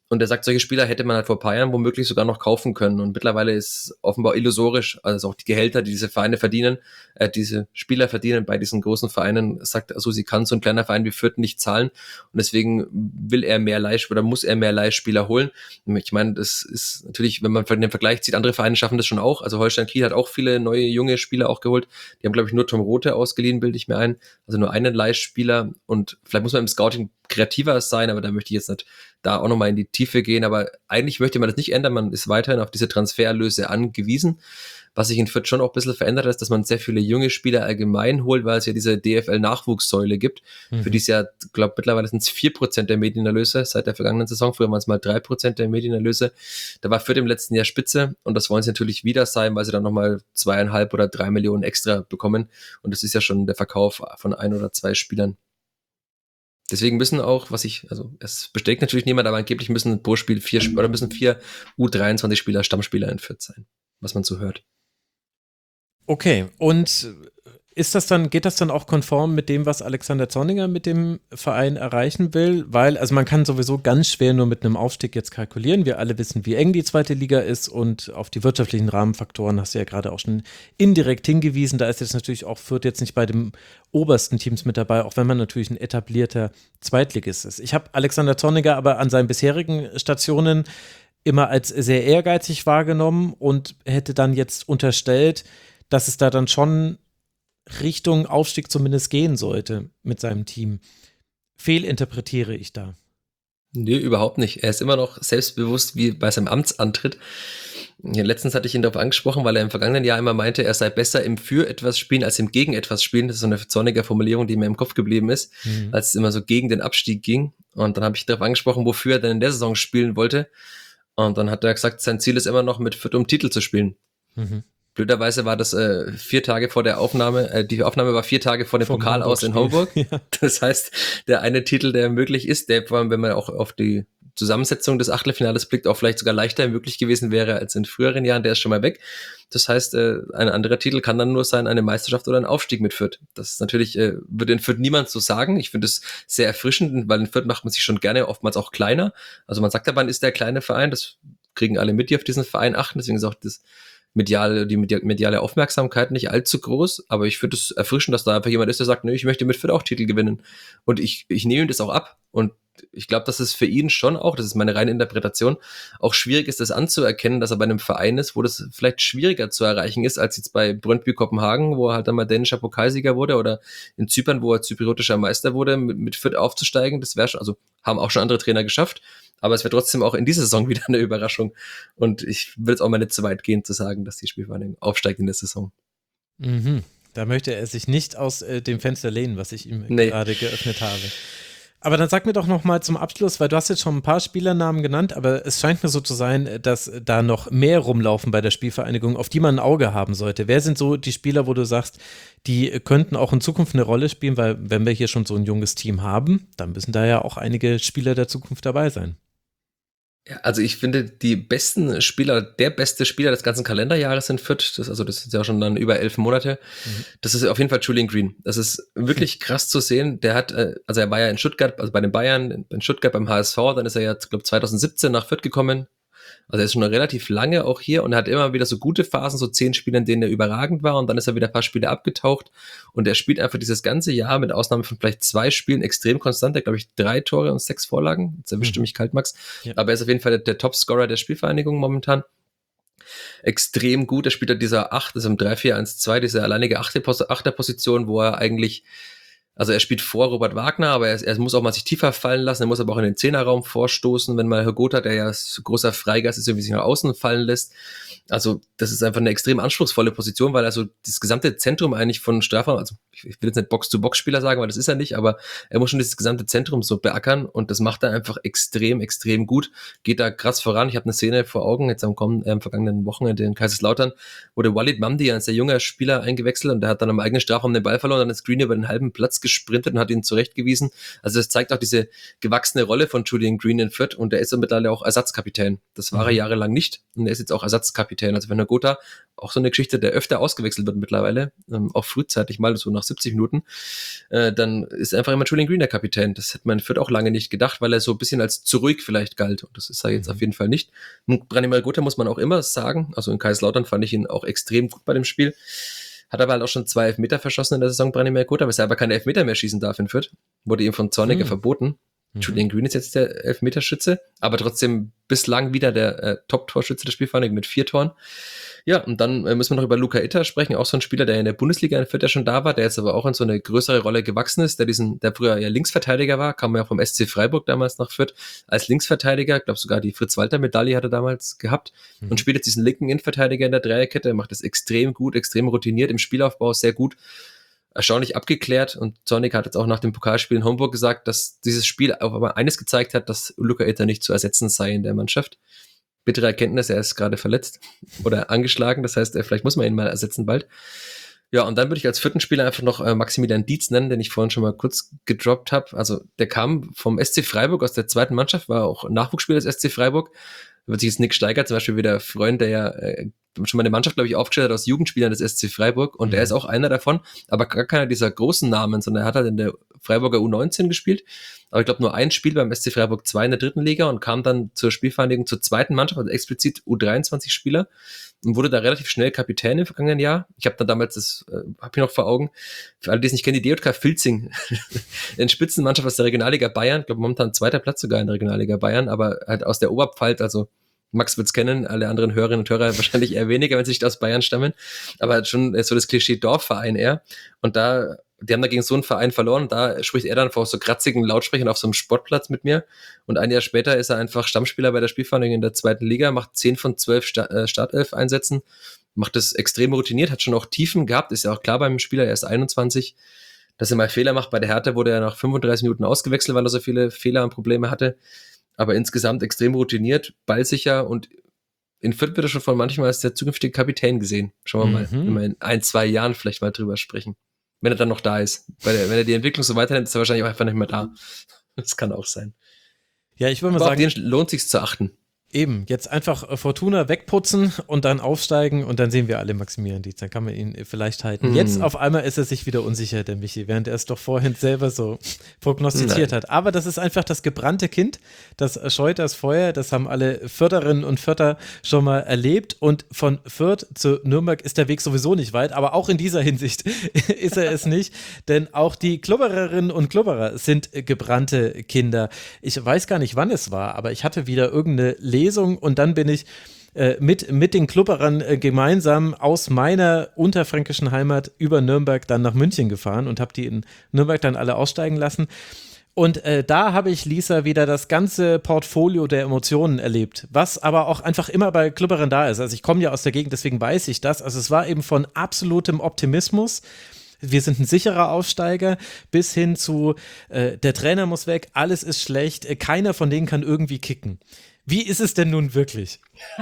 Und er sagt, solche Spieler hätte man halt vor ein paar Jahren womöglich sogar noch kaufen können. Und mittlerweile ist offenbar illusorisch, also auch die Gehälter, die diese Vereine verdienen, äh, diese Spieler verdienen bei diesen großen Vereinen, sagt also, sie kann so ein kleiner Verein wie Fürth nicht zahlen. Und deswegen will er mehr Leihspieler, oder muss er mehr Leihspieler holen. Ich meine, das ist natürlich, wenn man den Vergleich zieht, andere Vereine schaffen das schon auch. Also Holstein Kiel hat auch viele neue, junge Spieler auch geholt. Die haben, glaube ich, nur Tom Rothe ausgeliehen, bilde ich mir ein. Also nur einen Leihspieler. Und vielleicht muss man im Scouting kreativer sein, aber da möchte ich jetzt nicht da auch nochmal in die Tiefe gehen, aber eigentlich möchte man das nicht ändern, man ist weiterhin auf diese Transfererlöse angewiesen. Was sich in Fürth schon auch ein bisschen verändert ist, dass man sehr viele junge Spieler allgemein holt, weil es ja diese D F L-Nachwuchssäule gibt, mhm. für die es ja, ich glaube, mittlerweile sind es vier Prozent der Medienerlöse seit der vergangenen Saison, früher waren es mal drei Prozent der Medienerlöse. Da war Fürth im letzten Jahr Spitze und das wollen sie natürlich wieder sein, weil sie dann nochmal zweieinhalb oder drei Millionen extra bekommen und das ist ja schon der Verkauf von ein oder zwei Spielern. Deswegen müssen auch, was ich, also es bestätigt natürlich niemand, aber angeblich müssen pro Spiel vier oder müssen vier U dreiundzwanzig Spieler Stammspieler in Fürth sein, was man so hört. Okay, und ist das dann, geht das dann auch konform mit dem, was Alexander Zorniger mit dem Verein erreichen will? Weil, also man kann sowieso ganz schwer nur mit einem Aufstieg jetzt kalkulieren. Wir alle wissen, wie eng die zweite Liga ist und auf die wirtschaftlichen Rahmenfaktoren hast du ja gerade auch schon indirekt hingewiesen. Da ist jetzt natürlich auch Fürth jetzt nicht bei den obersten Teams mit dabei, auch wenn man natürlich ein etablierter Zweitligist ist. Ich habe Alexander Zorniger aber an seinen bisherigen Stationen immer als sehr ehrgeizig wahrgenommen und hätte dann jetzt unterstellt, dass es da dann schon Richtung Aufstieg zumindest gehen sollte mit seinem Team. Fehlinterpretiere ich da? Nee, überhaupt nicht. Er ist immer noch selbstbewusst wie bei seinem Amtsantritt. Ja, letztens hatte ich ihn darauf angesprochen, weil er im vergangenen Jahr immer meinte, er sei besser im Für etwas spielen als im Gegen etwas spielen. Das ist so eine zornige Formulierung, die mir im Kopf geblieben ist, mhm. als es immer so gegen den Abstieg ging. Und dann habe ich darauf angesprochen, wofür er denn in der Saison spielen wollte. Und dann hat er gesagt, sein Ziel ist immer noch, mit Fürth um Titel zu spielen. Mhm. Blöderweise war das äh, vier Tage vor der Aufnahme, äh, die Aufnahme war vier Tage vor dem Vom Pokal aus in Homburg. Ja. Das heißt, der eine Titel, der möglich ist, der, vor allem, wenn man auch auf die Zusammensetzung des Achtelfinales blickt, auch vielleicht sogar leichter möglich gewesen wäre als in früheren Jahren, der ist schon mal weg. Das heißt, äh, ein anderer Titel kann dann nur sein, eine Meisterschaft oder ein Aufstieg mit Fürth. Das ist natürlich, äh, würde in Fürth niemand so sagen. Ich finde es sehr erfrischend, weil in Fürth macht man sich schon gerne oftmals auch kleiner. Also man sagt aber, man ist der kleine Verein, das kriegen alle mit, die auf diesen Verein achten, deswegen ist auch das mediale, die mediale Aufmerksamkeit nicht allzu groß, aber ich finde es erfrischend, dass da einfach jemand ist, der sagt, ne, ich möchte mit Fürth auch Titel gewinnen. Und ich, ich nehme ihm das auch ab. Und ich glaube, dass es für ihn schon auch, das ist meine reine Interpretation, auch schwierig ist, das anzuerkennen, dass er bei einem Verein ist, wo das vielleicht schwieriger zu erreichen ist, als jetzt bei Brøndby Kopenhagen, wo er halt dann mal dänischer Pokalsieger wurde, oder in Zypern, wo er zypriotischer Meister wurde, mit, mit Fürth aufzusteigen. Das wäre schon, also haben auch schon andere Trainer geschafft, aber es wäre trotzdem auch in dieser Saison wieder eine Überraschung. Und ich will jetzt auch mal nicht zu weit gehen, zu sagen, dass die Spielvereinigung aufsteigt in der Saison. Mhm. Da möchte er sich nicht aus äh, dem Fenster lehnen, was ich ihm nee. gerade geöffnet habe. Aber dann sag mir doch noch mal zum Abschluss, weil du hast jetzt schon ein paar Spielernamen genannt, aber es scheint mir so zu sein, dass da noch mehr rumlaufen bei der Spielvereinigung, auf die man ein Auge haben sollte. Wer sind so die Spieler, wo du sagst, die könnten auch in Zukunft eine Rolle spielen, weil wenn wir hier schon so ein junges Team haben, dann müssen da ja auch einige Spieler der Zukunft dabei sein. Ja, also ich finde, die besten Spieler, der beste Spieler des ganzen Kalenderjahres in Fürth, das, also das ist ja schon dann über elf Monate, mhm. das ist auf jeden Fall Julian Green. Das ist wirklich krass zu sehen. Der hat, also er war ja in Stuttgart, also bei den Bayern, in Stuttgart beim H S V, dann ist er ja, glaube zwanzig siebzehn nach Fürth gekommen. Also er ist schon relativ lange auch hier und er hat immer wieder so gute Phasen, so zehn Spiele, in denen er überragend war, und dann ist er wieder ein paar Spiele abgetaucht und er spielt einfach dieses ganze Jahr mit Ausnahme von vielleicht zwei Spielen extrem konstant. Er hat, glaube ich, drei Tore und sechs Vorlagen. Jetzt erwischte mich kalt, Max. Ja. Aber er ist auf jeden Fall der, der Top-Scorer der Spielvereinigung momentan. Extrem gut. Er spielt halt dieser acht, also im drei vier eins zwei, diese alleinige Achterposition, wo er eigentlich, also er spielt vor Robert Wagner, aber er, er muss auch mal sich tiefer fallen lassen, er muss aber auch in den Zehnerraum vorstoßen, wenn mal Herr Gotha, der ja großer Freigeist ist, irgendwie sich nach außen fallen lässt. Also das ist einfach eine extrem anspruchsvolle Position, weil also das gesamte Zentrum eigentlich von Strafraum, also ich will jetzt nicht Box-to-Box-Spieler sagen, weil das ist er nicht, aber er muss schon dieses gesamte Zentrum so beackern und das macht er einfach extrem, extrem gut. Geht da krass voran. Ich habe eine Szene vor Augen, jetzt am kommenden, äh, am vergangenen Wochenende in Kaiserslautern, wo der Walid Mamdi, ein sehr junger Spieler, eingewechselt und der hat dann am eigenen Strafraum den Ball verloren und dann ist Green über den halben Platz losgesprintet und hat ihn zurechtgewiesen. Also das zeigt auch diese gewachsene Rolle von Julian Green in Fürth und der ist ja mittlerweile auch Ersatzkapitän. Das war er jahrelang nicht und er ist jetzt auch Ersatzkapitän. Also wenn der Gotha, auch so eine Geschichte, der öfter ausgewechselt wird mittlerweile, ähm, auch frühzeitig mal, so nach siebzig Minuten, äh, dann ist einfach immer Julian Green der Kapitän. Das hätte man in Fürth auch lange nicht gedacht, weil er so ein bisschen als zu ruhig vielleicht galt und das ist er jetzt mhm. auf jeden Fall nicht. Und Branimir Gotha muss man auch immer sagen, also in Kaiserslautern fand ich ihn auch extrem gut bei dem Spiel, hat aber halt auch schon zwei Elfmeter verschossen in der Saison, Branimir Gotha, weil er aber keine Elfmeter mehr schießen darf in Fürth, wurde ihm von Zorniger mhm. verboten. Mhm. Julian Green ist jetzt der Elfmeterschütze, aber trotzdem bislang wieder der äh, Top-Torschütze der Spielvereinigung mit vier Toren. Ja, und dann äh, müssen wir noch über Luca Itter sprechen, auch so ein Spieler, der in der Bundesliga in Fürth ja schon da war, der jetzt aber auch in so eine größere Rolle gewachsen ist, der diesen, der früher ja Linksverteidiger war, kam ja vom S C Freiburg damals nach Fürth als Linksverteidiger, ich glaube sogar die Fritz-Walter-Medaille hat er damals gehabt mhm. und spielt jetzt diesen linken Innenverteidiger in der Dreierkette, macht das extrem gut, extrem routiniert, im Spielaufbau sehr gut, erstaunlich abgeklärt und Zornig hat jetzt auch nach dem Pokalspiel in Homburg gesagt, dass dieses Spiel auch aber eines gezeigt hat, dass Luca Itter nicht zu ersetzen sei in der Mannschaft. Bittere Erkenntnis, er ist gerade verletzt oder angeschlagen, das heißt, vielleicht muss man ihn mal ersetzen bald. Ja, und dann würde ich als vierten Spieler einfach noch äh, Maximilian Dietz nennen, den ich vorhin schon mal kurz gedroppt habe. Also der kam vom S C Freiburg aus der zweiten Mannschaft, war auch Nachwuchsspieler des S C Freiburg. Da wird sich jetzt Nick Steiger zum Beispiel wieder freuen, der ja äh, schon mal eine Mannschaft, glaube ich, aufgestellt hat aus Jugendspielern des S C Freiburg und mhm. er ist auch einer davon, aber gar keiner dieser großen Namen, sondern er hat halt in der Freiburger U neunzehn gespielt, aber ich glaube nur ein Spiel beim S C Freiburg zwei in der dritten Liga und kam dann zur Spielvereinigung zur zweiten Mannschaft, also explizit U dreiundzwanzig Spieler und wurde da relativ schnell Kapitän im vergangenen Jahr. Ich habe dann damals, das äh, habe ich noch vor Augen, für alle, die es nicht kennen, die D J K Filzing, eine Spitzenmannschaft aus der Regionalliga Bayern, ich glaube momentan zweiter Platz sogar in der Regionalliga Bayern, aber halt aus der Oberpfalz, also Max wird's kennen, alle anderen Hörerinnen und Hörer wahrscheinlich eher weniger, wenn sie nicht aus Bayern stammen, aber schon so das Klischee Dorfverein eher. Und da, die haben da gegen so einen Verein verloren, da spricht er dann vor so kratzigen Lautsprechern auf so einem Sportplatz mit mir und ein Jahr später ist er einfach Stammspieler bei der Spielvereinigung in der zweiten Liga, macht zehn von zwölf Startelf-Einsätzen, macht das extrem routiniert, hat schon auch Tiefen gehabt, ist ja auch klar beim Spieler, er ist einundzwanzig, dass er mal Fehler macht. Bei der Hertha wurde er nach fünfunddreißig Minuten ausgewechselt, weil er so viele Fehler und Probleme hatte. Aber insgesamt extrem routiniert, ballsicher und in Fürth wird er schon von manchmal als der zukünftige Kapitän gesehen. Schauen wir mhm. mal, wenn wir in ein, zwei Jahren vielleicht mal drüber sprechen. Wenn er dann noch da ist. Weil er, wenn er die Entwicklung so weiternimmt, ist er wahrscheinlich auch einfach nicht mehr da. Das kann auch sein. Ja, ich würde mal Aber sagen, auf den lohnt sich's zu achten. Eben, jetzt einfach Fortuna wegputzen und dann aufsteigen und dann sehen wir alle Maximilian Dietz, dann kann man ihn vielleicht halten. Hm. Jetzt auf einmal ist er sich wieder unsicher, der Michi, während er es doch vorhin selber so prognostiziert Nein. hat. Aber das ist einfach das gebrannte Kind, das scheut das Feuer, das haben alle Fördererinnen und Förder schon mal erlebt und von Fürth zu Nürnberg ist der Weg sowieso nicht weit, aber auch in dieser Hinsicht ist er es nicht, denn auch die Klubbererinnen und Klubberer sind gebrannte Kinder. Ich weiß gar nicht, wann es war, aber ich hatte wieder irgendeine Lesung und dann bin ich äh, mit, mit den Klubberern äh, gemeinsam aus meiner unterfränkischen Heimat über Nürnberg dann nach München gefahren und habe die in Nürnberg dann alle aussteigen lassen. Und äh, da habe ich, Lisa, wieder das ganze Portfolio der Emotionen erlebt, was aber auch einfach immer bei Klubberern da ist. Also ich komme ja aus der Gegend, deswegen weiß ich das. Also es war eben von absolutem Optimismus. Wir sind ein sicherer Aufsteiger, bis hin zu äh, der Trainer muss weg, alles ist schlecht, äh, keiner von denen kann irgendwie kicken. Wie ist es denn nun wirklich?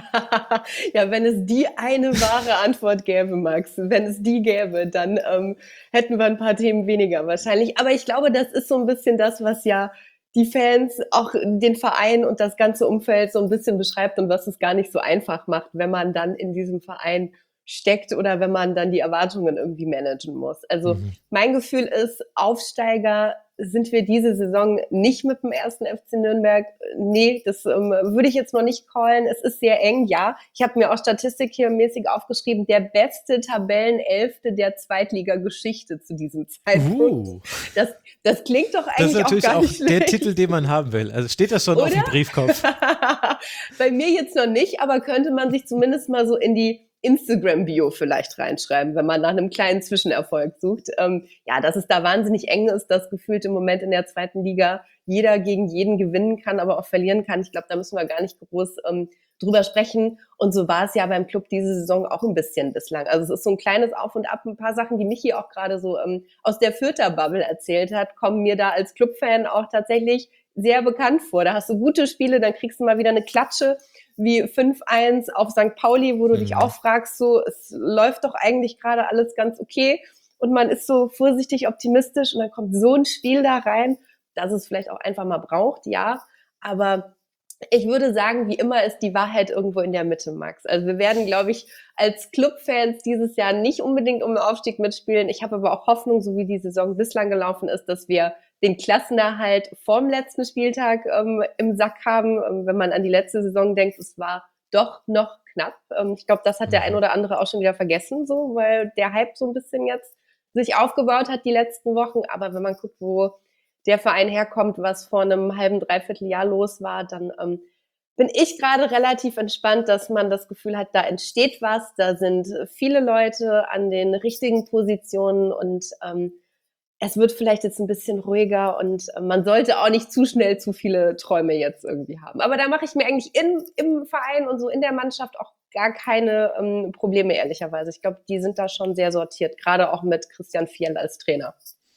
Ja, wenn es die eine wahre Antwort gäbe, Max, wenn es die gäbe, dann ähm, hätten wir ein paar Themen weniger wahrscheinlich. Aber ich glaube, das ist so ein bisschen das, was ja die Fans, auch den Verein und das ganze Umfeld so ein bisschen beschreibt und was es gar nicht so einfach macht, wenn man dann in diesem Verein steckt oder wenn man dann die Erwartungen irgendwie managen muss. Also mhm. mein Gefühl ist, Aufsteiger sind wir diese Saison nicht mit dem ersten F C Nürnberg. Nee, das ähm, würde ich jetzt noch nicht callen. Es ist sehr eng, ja. Ich habe mir auch Statistik hier mäßig aufgeschrieben. Der beste Tabellenelfte der Zweitliga-Geschichte zu diesem Zeitpunkt. Uh. Das, das klingt doch eigentlich auch gar nicht schlecht. Das ist natürlich auch der Titel, den man haben will. Also steht das schon Oder? Auf dem Briefkopf? Bei mir jetzt noch nicht, aber könnte man sich zumindest mal so in die Instagram-Bio vielleicht reinschreiben, wenn man nach einem kleinen Zwischenerfolg sucht. Ähm, ja, dass es da wahnsinnig eng ist, dass gefühlt im Moment in der zweiten Liga jeder gegen jeden gewinnen kann, aber auch verlieren kann. Ich glaube, da müssen wir gar nicht groß ähm, drüber sprechen. Und so war es ja beim Club diese Saison auch ein bisschen bislang. Also es ist so ein kleines Auf und Ab. Ein paar Sachen, die Michi auch gerade so ähm, aus der Fürther Bubble erzählt hat, kommen mir da als Clubfan auch tatsächlich sehr bekannt vor. Da hast du gute Spiele, dann kriegst du mal wieder eine Klatsche wie fünf eins auf Sankt Pauli, wo du mhm. dich auch fragst, so, es läuft doch eigentlich gerade alles ganz okay. und man ist so vorsichtig optimistisch und dann kommt so ein Spiel da rein, dass es vielleicht auch einfach mal braucht, ja, aber ich würde sagen, wie immer ist die Wahrheit irgendwo in der Mitte, Max. Also wir werden, glaube ich, als Clubfans dieses Jahr nicht unbedingt um den Aufstieg mitspielen. Ich habe aber auch Hoffnung, so wie die Saison bislang gelaufen ist, dass wir den Klassenerhalt vorm letzten Spieltag ähm, im Sack haben. Ähm, wenn man an die letzte Saison denkt, es war doch noch knapp. Ähm, ich glaube, das hat der ein oder andere auch schon wieder vergessen, so, weil der Hype so ein bisschen jetzt sich aufgebaut hat die letzten Wochen. Aber wenn man guckt, wo der Verein herkommt, was vor einem halben, dreiviertel Jahr los war, dann ähm, bin ich gerade relativ entspannt, dass man das Gefühl hat, da entsteht was, da sind viele Leute an den richtigen Positionen und ähm, es wird vielleicht jetzt ein bisschen ruhiger und äh, man sollte auch nicht zu schnell zu viele Träume jetzt irgendwie haben. Aber da mache ich mir eigentlich in, im Verein und so in der Mannschaft auch gar keine ähm, Probleme, ehrlicherweise. Ich glaube, die sind da schon sehr sortiert, gerade auch mit Christian Fiel als Trainer.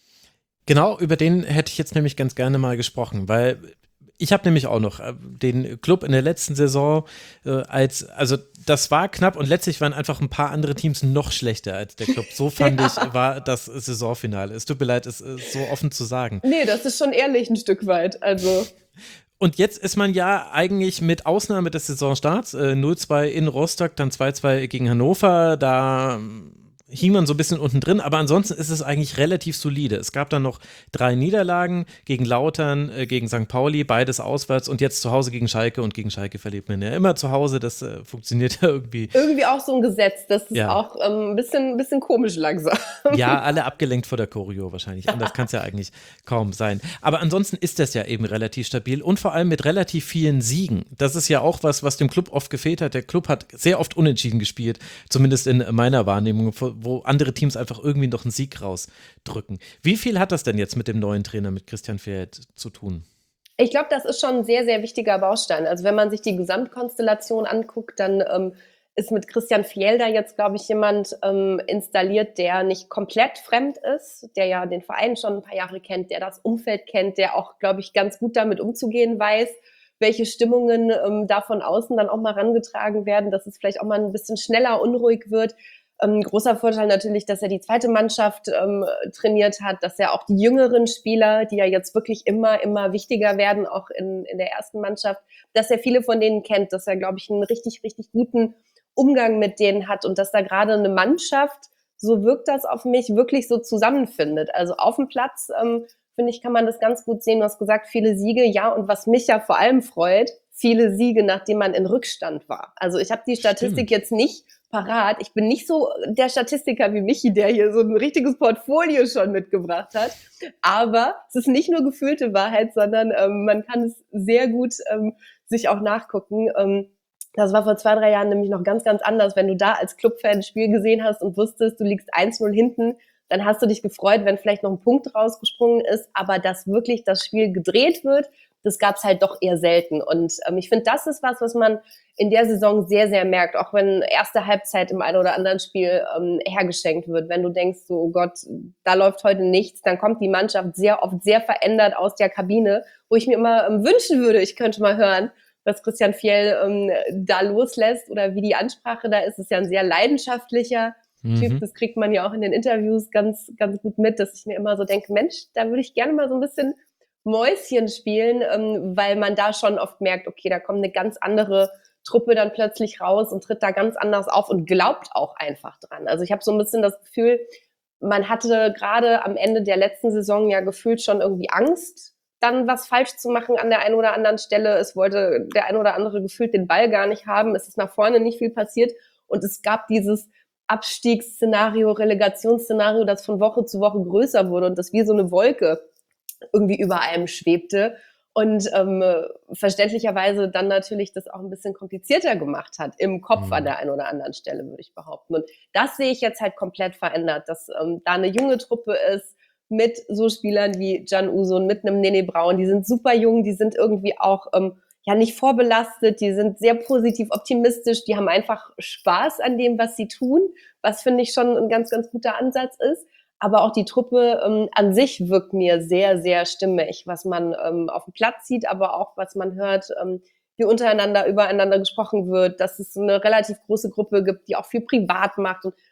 Genau, über den hätte ich jetzt nämlich ganz gerne mal gesprochen, weil ich habe nämlich auch noch den Club in der letzten Saison äh, als, also das war knapp und letztlich waren einfach ein paar andere Teams noch schlechter als der Club. So fand ja. ich, war das Saisonfinale. Es tut mir leid, es ist so offen zu sagen. Nee, das ist schon ehrlich ein Stück weit, also. Und jetzt ist man ja eigentlich mit Ausnahme des Saisonstarts, äh, null zwei in Rostock, dann zwei zwei gegen Hannover, da hing man so ein bisschen unten drin, aber ansonsten ist es eigentlich relativ solide. Es gab dann noch drei Niederlagen gegen Lautern, äh, gegen Sankt Pauli, beides auswärts und jetzt zu Hause gegen Schalke und gegen Schalke verliert man ja immer zu Hause, das äh, funktioniert ja irgendwie. Irgendwie auch so ein Gesetz, das ist ja. auch ähm, ein bisschen, bisschen komisch langsam. Ja, alle abgelenkt vor der Choreo wahrscheinlich, anders kann es ja eigentlich kaum sein. Aber ansonsten ist das ja eben relativ stabil und vor allem mit relativ vielen Siegen. Das ist ja auch was, was dem Club oft gefehlt hat. Der Club hat sehr oft unentschieden gespielt, zumindest in meiner Wahrnehmung, wo andere Teams einfach irgendwie noch einen Sieg rausdrücken. Wie viel hat das denn jetzt mit dem neuen Trainer, mit Christian Fiel zu tun? Ich glaube, das ist schon ein sehr, sehr wichtiger Baustein. Also wenn man sich die Gesamtkonstellation anguckt, dann ähm, ist mit Christian Fiel da jetzt, glaube ich, jemand ähm, installiert, der nicht komplett fremd ist, der ja den Verein schon ein paar Jahre kennt, der das Umfeld kennt, der auch, glaube ich, ganz gut damit umzugehen weiß, welche Stimmungen ähm, da von außen dann auch mal rangetragen werden, dass es vielleicht auch mal ein bisschen schneller unruhig wird. Ähm, großer Vorteil natürlich, dass er die zweite Mannschaft ähm, trainiert hat, dass er auch die jüngeren Spieler, die ja jetzt wirklich immer, immer wichtiger werden, auch in, in der ersten Mannschaft, dass er viele von denen kennt, dass er, glaube ich, einen richtig, richtig guten Umgang mit denen hat und dass da gerade eine Mannschaft, so wirkt das auf mich, wirklich so zusammenfindet. Also auf dem Platz, ähm, finde ich, kann man das ganz gut sehen. Du hast gesagt, viele Siege, ja, und was mich ja vor allem freut, viele Siege, nachdem man in Rückstand war. Also ich habe die Statistik Stimmt. jetzt nicht parat. Ich bin nicht so der Statistiker wie Michi, der hier so ein richtiges Portfolio schon mitgebracht hat. Aber es ist nicht nur gefühlte Wahrheit, sondern ähm, man kann es sehr gut ähm, sich auch nachgucken. Ähm, das war vor zwei, drei Jahren nämlich noch ganz, ganz anders. Wenn du da als Clubfan ein Spiel gesehen hast und wusstest, du liegst eins null hinten, dann hast du dich gefreut, wenn vielleicht noch ein Punkt rausgesprungen ist. Aber dass wirklich das Spiel gedreht wird, das gab's halt doch eher selten. Und ähm, ich finde, das ist was, was man in der Saison sehr, sehr merkt. Auch wenn erste Halbzeit im einen oder anderen Spiel ähm, hergeschenkt wird. Wenn du denkst, so oh Gott, da läuft heute nichts, dann kommt die Mannschaft sehr oft sehr verändert aus der Kabine, wo ich mir immer ähm, wünschen würde, ich könnte mal hören, was Christian Fiel ähm, da loslässt oder wie die Ansprache da ist. Es ist ja ein sehr leidenschaftlicher mhm. Typ. Das kriegt man ja auch in den Interviews ganz, ganz gut mit, dass ich mir immer so denke, Mensch, da würde ich gerne mal so ein bisschen Mäuschen spielen, ähm, weil man da schon oft merkt, okay, da kommt eine ganz andere Truppe dann plötzlich raus und tritt da ganz anders auf und glaubt auch einfach dran. Also ich habe so ein bisschen das Gefühl, man hatte gerade am Ende der letzten Saison ja gefühlt schon irgendwie Angst, dann was falsch zu machen an der einen oder anderen Stelle. Es wollte der ein oder andere gefühlt den Ball gar nicht haben. Es ist nach vorne nicht viel passiert und es gab dieses Abstiegsszenario, Relegationsszenario, das von Woche zu Woche größer wurde und das wie so eine Wolke irgendwie über einem schwebte und ähm, verständlicherweise dann natürlich das auch ein bisschen komplizierter gemacht hat, im Kopf mhm. an der einen oder anderen Stelle, würde ich behaupten. Und das sehe ich jetzt halt komplett verändert, dass ähm, da eine junge Truppe ist mit so Spielern wie Can Uzun, mit einem Nene Braun, die sind super jung, die sind irgendwie auch ähm, ja nicht vorbelastet, die sind sehr positiv optimistisch, die haben einfach Spaß an dem, was sie tun, was finde ich schon ein ganz, ganz guter Ansatz ist. Aber auch die Truppe ähm, an sich wirkt mir sehr, sehr stimmig, was man ähm, auf dem Platz sieht, aber auch was man hört, ähm, wie untereinander, übereinander gesprochen wird, dass es eine relativ große Gruppe gibt, die auch viel privat macht und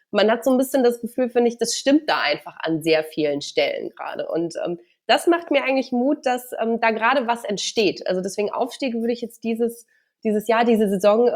man hat so ein bisschen das Gefühl, finde ich, das stimmt da einfach an sehr vielen Stellen gerade. Und ähm, das macht mir eigentlich Mut, dass ähm, da gerade was entsteht. Also deswegen Aufstieg würde ich jetzt dieses, dieses Jahr, diese Saison,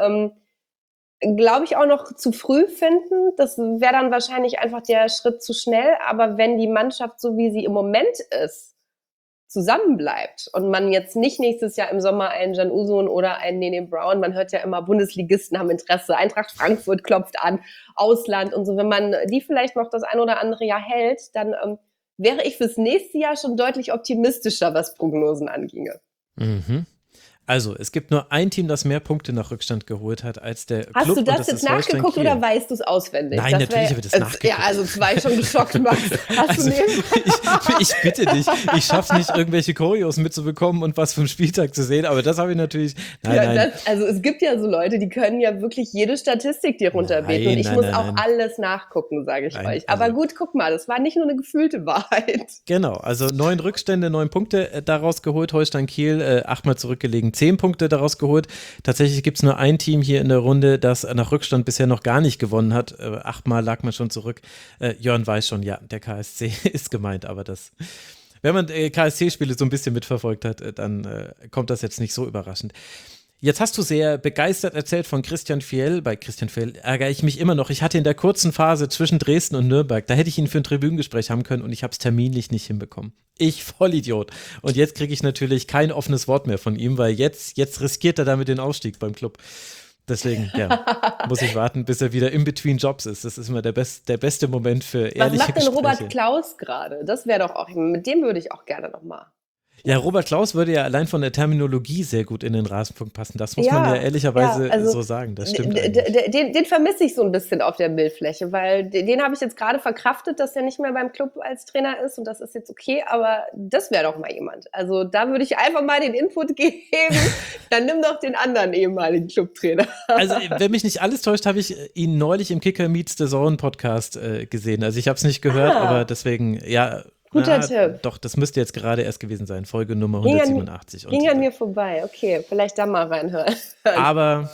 ähm, glaube ich, auch noch zu früh finden. Das wäre dann wahrscheinlich einfach der Schritt zu schnell. Aber wenn die Mannschaft, so wie sie im Moment ist, zusammenbleibt und man jetzt nicht nächstes Jahr im Sommer einen Can Uzun oder einen Nene Brown, man hört ja immer, Bundesligisten haben Interesse, Eintracht Frankfurt klopft an, Ausland und so, wenn man die vielleicht noch das ein oder andere Jahr hält, dann ähm, wäre ich fürs nächste Jahr schon deutlich optimistischer, was Prognosen anginge. Mhm. Also, es gibt nur ein Team, das mehr Punkte nach Rückstand geholt hat als der Hast Club. du das, das jetzt ist nachgeguckt Holstein oder Kiel. weißt du es auswendig? Nein, das natürlich wär, habe ich das es, nachgeguckt. Ja, also es war ich schon geschockt, Max. Hast Also, du den? ich, ich bitte dich, ich schaff's nicht, irgendwelche Choreos mitzubekommen und was vom Spieltag zu sehen, aber das habe ich natürlich, nein, Ja, nein. das, also es gibt ja so Leute, die können ja wirklich jede Statistik dir runterbeten Nein, und ich nein, muss nein, auch nein. alles nachgucken, sage ich Nein, euch. also- Aber gut, guck mal, das war nicht nur eine gefühlte Wahrheit. Genau, also neun Rückstände, neun Punkte äh, daraus geholt. Holstein Kiel äh, achtmal zurückgelegen, zehn Punkte daraus geholt. Tatsächlich gibt es nur ein Team hier in der Runde, das nach Rückstand bisher noch gar nicht gewonnen hat. Äh, achtmal lag man schon zurück. Äh, Jörn weiß schon, ja, der K S C ist gemeint, aber das, wenn man äh, K S C-Spiele so ein bisschen mitverfolgt hat, äh, dann äh, kommt das jetzt nicht so überraschend. Jetzt hast du sehr begeistert erzählt von Christian Fiel. Bei Christian Fiel ärgere ich mich immer noch. Ich hatte in der kurzen Phase zwischen Dresden und Nürnberg, da hätte ich ihn für ein Tribünengespräch haben können und ich habe es terminlich nicht hinbekommen. Ich Vollidiot. Und jetzt kriege ich natürlich kein offenes Wort mehr von ihm, weil jetzt, jetzt riskiert er damit den Aufstieg beim Club. Deswegen, ja, muss ich warten, bis er wieder in between Jobs ist. Das ist immer der, best, der beste Moment für ehrliche Was macht denn Gespräche. Robert Klaus gerade? Das wäre doch auch, mit dem würde ich auch gerne nochmal. Ja, Robert Klaus würde ja allein von der Terminologie sehr gut in den Rasenfunk passen. Das muss Ja, man ja ehrlicherweise ja, also so sagen. Das stimmt D- eigentlich. d- Den, den vermisse ich so ein bisschen auf der Bildfläche, weil den, den habe ich jetzt gerade verkraftet, dass er nicht mehr beim Club als Trainer ist und das ist jetzt okay, aber das wäre doch mal jemand. Also da würde ich einfach mal den Input geben, dann nimm doch den anderen ehemaligen Clubtrainer. Also, wenn mich nicht alles täuscht, habe ich ihn neulich im Kicker Meets the Zone Podcast äh, gesehen. Also, ich habe es nicht gehört, Ah. aber deswegen, ja. Guter na, Tipp. Doch, das müsste jetzt gerade erst gewesen sein. Folge Nummer Ging an- hundertsiebenundachtzig. Ging Und- an mir vorbei, okay, vielleicht da mal reinhören. Aber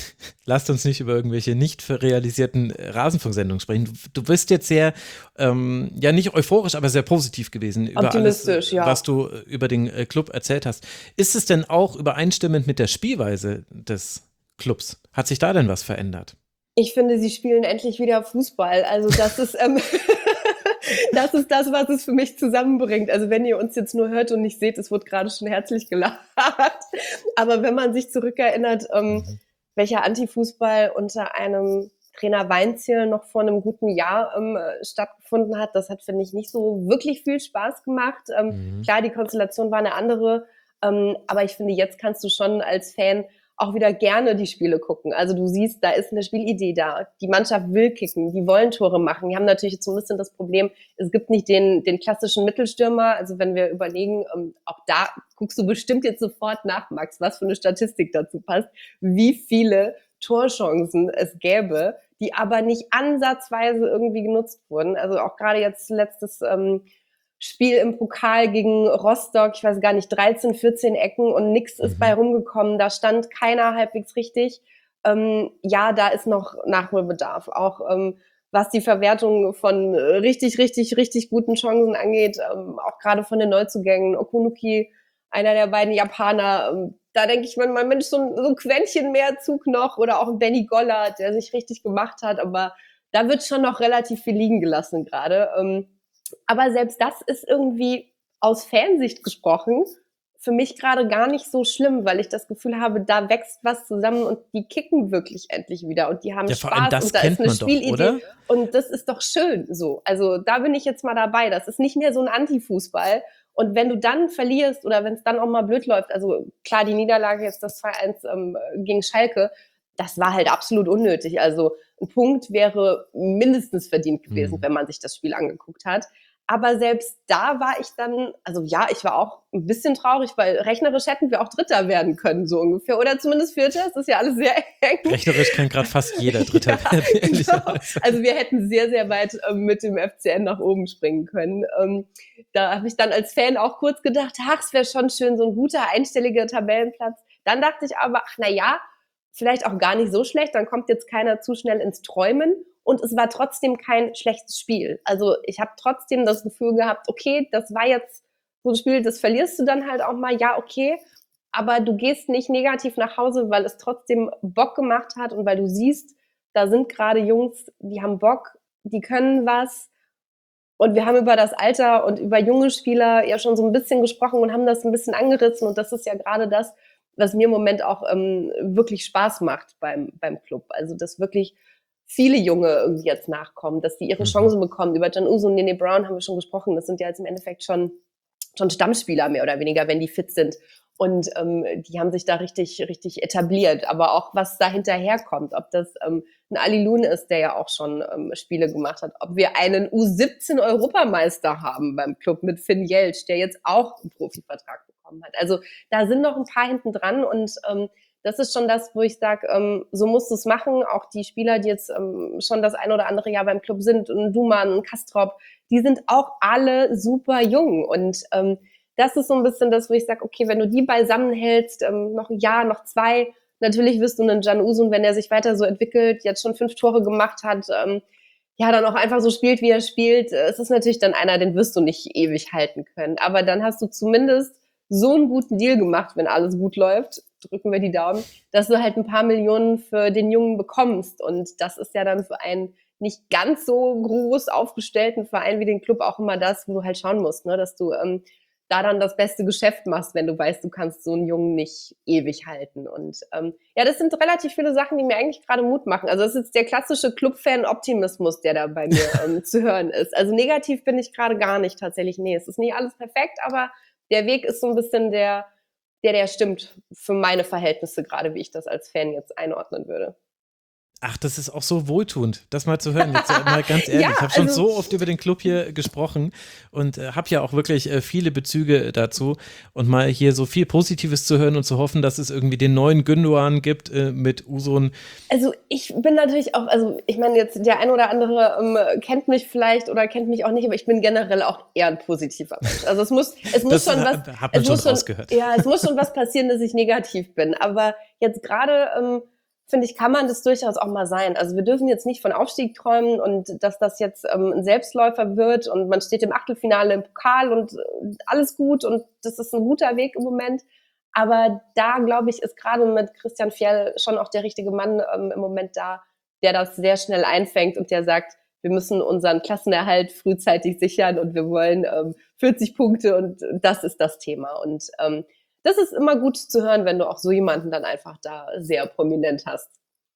lasst uns nicht über irgendwelche nicht realisierten Rasenfunksendungen sprechen. Du bist jetzt sehr, ähm, ja nicht euphorisch, aber sehr positiv gewesen über alles, Optimistisch, ja. was du über den äh, Club erzählt hast. Ist es denn auch übereinstimmend mit der Spielweise des Clubs? Hat sich da denn was verändert? Ich finde, sie spielen endlich wieder Fußball. Also das ist, ähm, das ist das, was es für mich zusammenbringt. Also wenn ihr uns jetzt nur hört und nicht seht, es wurde gerade schon herzlich gelacht. Aber wenn man sich zurückerinnert, ähm, welcher Antifußball unter einem Trainer Weinzierl noch vor einem guten Jahr ähm, stattgefunden hat, das hat, finde ich, nicht so wirklich viel Spaß gemacht. Ähm, Mhm. Klar, die Konstellation war eine andere, ähm, aber ich finde, jetzt kannst du schon als Fan auch wieder gerne die Spiele gucken. Also du siehst, da ist eine Spielidee da. Die Mannschaft will kicken, die wollen Tore machen. Die haben natürlich jetzt so ein bisschen das Problem, es gibt nicht den, den klassischen Mittelstürmer. Also wenn wir überlegen, ähm, auch da guckst du bestimmt jetzt sofort nach, Max, was für eine Statistik dazu passt, wie viele Torchancen es gäbe, die aber nicht ansatzweise irgendwie genutzt wurden. Also auch gerade jetzt letztes ähm, Spiel im Pokal gegen Rostock, ich weiß gar nicht, dreizehn, vierzehn Ecken und nix ist Mhm. bei rumgekommen. Da stand keiner halbwegs richtig. Ähm, ja, da ist noch Nachholbedarf. Auch ähm, was die Verwertung von äh, richtig, richtig, richtig guten Chancen angeht, ähm, auch gerade von den Neuzugängen. Okunuki, einer der beiden Japaner, ähm, da denke ich manchmal, Mensch, so ein, so ein Quäntchen mehr Zug noch oder auch ein Benny Gollard, der sich richtig gemacht hat, aber da wird schon noch relativ viel liegen gelassen gerade. Ähm, aber selbst das ist irgendwie aus Fansicht gesprochen für mich gerade gar nicht so schlimm, weil ich das Gefühl habe, da wächst was zusammen und die kicken wirklich endlich wieder und die haben Ja, vor allem Spaß das und da kennt ist eine man doch, Spielidee oder? und das ist doch schön so. Also da bin ich jetzt mal dabei. Das ist nicht mehr so ein Anti-Fußball. Und wenn du dann verlierst oder wenn es dann auch mal blöd läuft, also klar, die Niederlage jetzt das zwei eins ähm, gegen Schalke, das war halt absolut unnötig. Also ein Punkt wäre mindestens verdient gewesen, Mhm. wenn man sich das Spiel angeguckt hat. Aber selbst da war ich dann, also ja, ich war auch ein bisschen traurig, weil rechnerisch hätten wir auch Dritter werden können, so ungefähr. Oder zumindest Vierter, es ist ja alles sehr eng. Rechnerisch kann gerade fast jeder Dritter Ja, werden, genau. ehrlicherweise. Also wir hätten sehr, sehr weit ähm, mit dem F C N nach oben springen können. Ähm, da habe ich dann als Fan auch kurz gedacht, ach, es wäre schon schön, so ein guter, einstelliger Tabellenplatz. Dann dachte ich aber, ach na ja, vielleicht auch gar nicht so schlecht, dann kommt jetzt keiner zu schnell ins Träumen. und es war trotzdem kein schlechtes Spiel. Also ich habe trotzdem das Gefühl gehabt, okay, das war jetzt so ein Spiel, das verlierst du dann halt auch mal, ja, okay, aber du gehst nicht negativ nach Hause, weil es trotzdem Bock gemacht hat und weil du siehst, da sind gerade Jungs, die haben Bock, die können was. Und wir haben über das Alter und über junge Spieler ja schon so ein bisschen gesprochen und haben das ein bisschen angerissen. Und das ist ja gerade das, was mir im Moment auch ähm, wirklich Spaß macht beim, beim Club. Also, dass wirklich viele Junge irgendwie jetzt nachkommen, dass die ihre Chancen bekommen. Über Can Uso und Nene Brown haben wir schon gesprochen. Das sind ja jetzt im Endeffekt schon, schon Stammspieler mehr oder weniger, wenn die fit sind. Und ähm, die haben sich da richtig, richtig etabliert. Aber auch, was da hinterherkommt, ob das ähm, ein Ali Loon ist, der ja auch schon ähm, Spiele gemacht hat, ob wir einen U siebzehn Europameister haben beim Club mit Finn Jeltsch, der jetzt auch einen Profivertrag bekommen hat. Also da sind noch ein paar hinten dran und ähm, das ist schon das, wo ich sage, ähm, so musst du es machen. Auch die Spieler, die jetzt ähm, schon das ein oder andere Jahr beim Club sind, und Duman und Kastrop, die sind auch alle super jung und ähm, das ist so ein bisschen das, wo ich sage, okay, wenn du die beisammen hältst, ähm, noch ein Jahr, noch zwei, natürlich wirst du einen Can Usun, wenn er sich weiter so entwickelt, jetzt schon fünf Tore gemacht hat, ähm, ja, dann auch einfach so spielt, wie er spielt. Es ist natürlich dann einer, den wirst du nicht ewig halten können. Aber dann hast du zumindest so einen guten Deal gemacht, wenn alles gut läuft, drücken wir die Daumen, dass du halt ein paar Millionen für den Jungen bekommst. Und das ist ja dann für einen nicht ganz so groß aufgestellten Verein wie den Club auch immer das, wo du halt schauen musst, ne, dass du ähm, da dann das beste Geschäft machst, wenn du weißt, du kannst so einen Jungen nicht ewig halten. Und ähm, ja, das sind relativ viele Sachen, die mir eigentlich gerade Mut machen. Also das ist jetzt der klassische Club-Fan-Optimismus, der da bei mir ähm, zu hören ist. Also negativ bin ich gerade gar nicht tatsächlich. Nee, es ist nicht alles perfekt, aber der Weg ist so ein bisschen der, der, der stimmt für meine Verhältnisse gerade, wie ich das als Fan jetzt einordnen würde. Ach, das ist auch so wohltuend, das mal zu hören. Jetzt mal ganz ehrlich, Ja, ich habe schon also so oft über den Club hier gesprochen und äh, habe ja auch wirklich äh, viele Bezüge dazu. Und mal hier so viel Positives zu hören und zu hoffen, dass es irgendwie den neuen Gündoğan gibt äh, mit Usun. Also ich bin natürlich auch, also ich meine jetzt der ein oder andere ähm, kennt mich vielleicht oder kennt mich auch nicht, aber ich bin generell auch eher ein positiver Mensch. Also es muss, es muss Das schon hat- was, hat man es schon muss schon, rausgehört. ja, es muss schon was passieren, dass ich negativ bin. Aber jetzt gerade ähm, finde ich, kann man das durchaus auch mal sein. Also wir dürfen jetzt nicht von Aufstieg träumen und dass das jetzt ähm, ein Selbstläufer wird und man steht im Achtelfinale im Pokal und äh, alles gut und das ist ein guter Weg im Moment. Aber da, glaube ich, ist gerade mit Christian Fjell schon auch der richtige Mann ähm, im Moment da, der das sehr schnell einfängt und der sagt, wir müssen unseren Klassenerhalt frühzeitig sichern und wir wollen ähm, vierzig Punkte und das ist das Thema. Und ähm, das ist immer gut zu hören, wenn du auch so jemanden dann einfach da sehr prominent hast.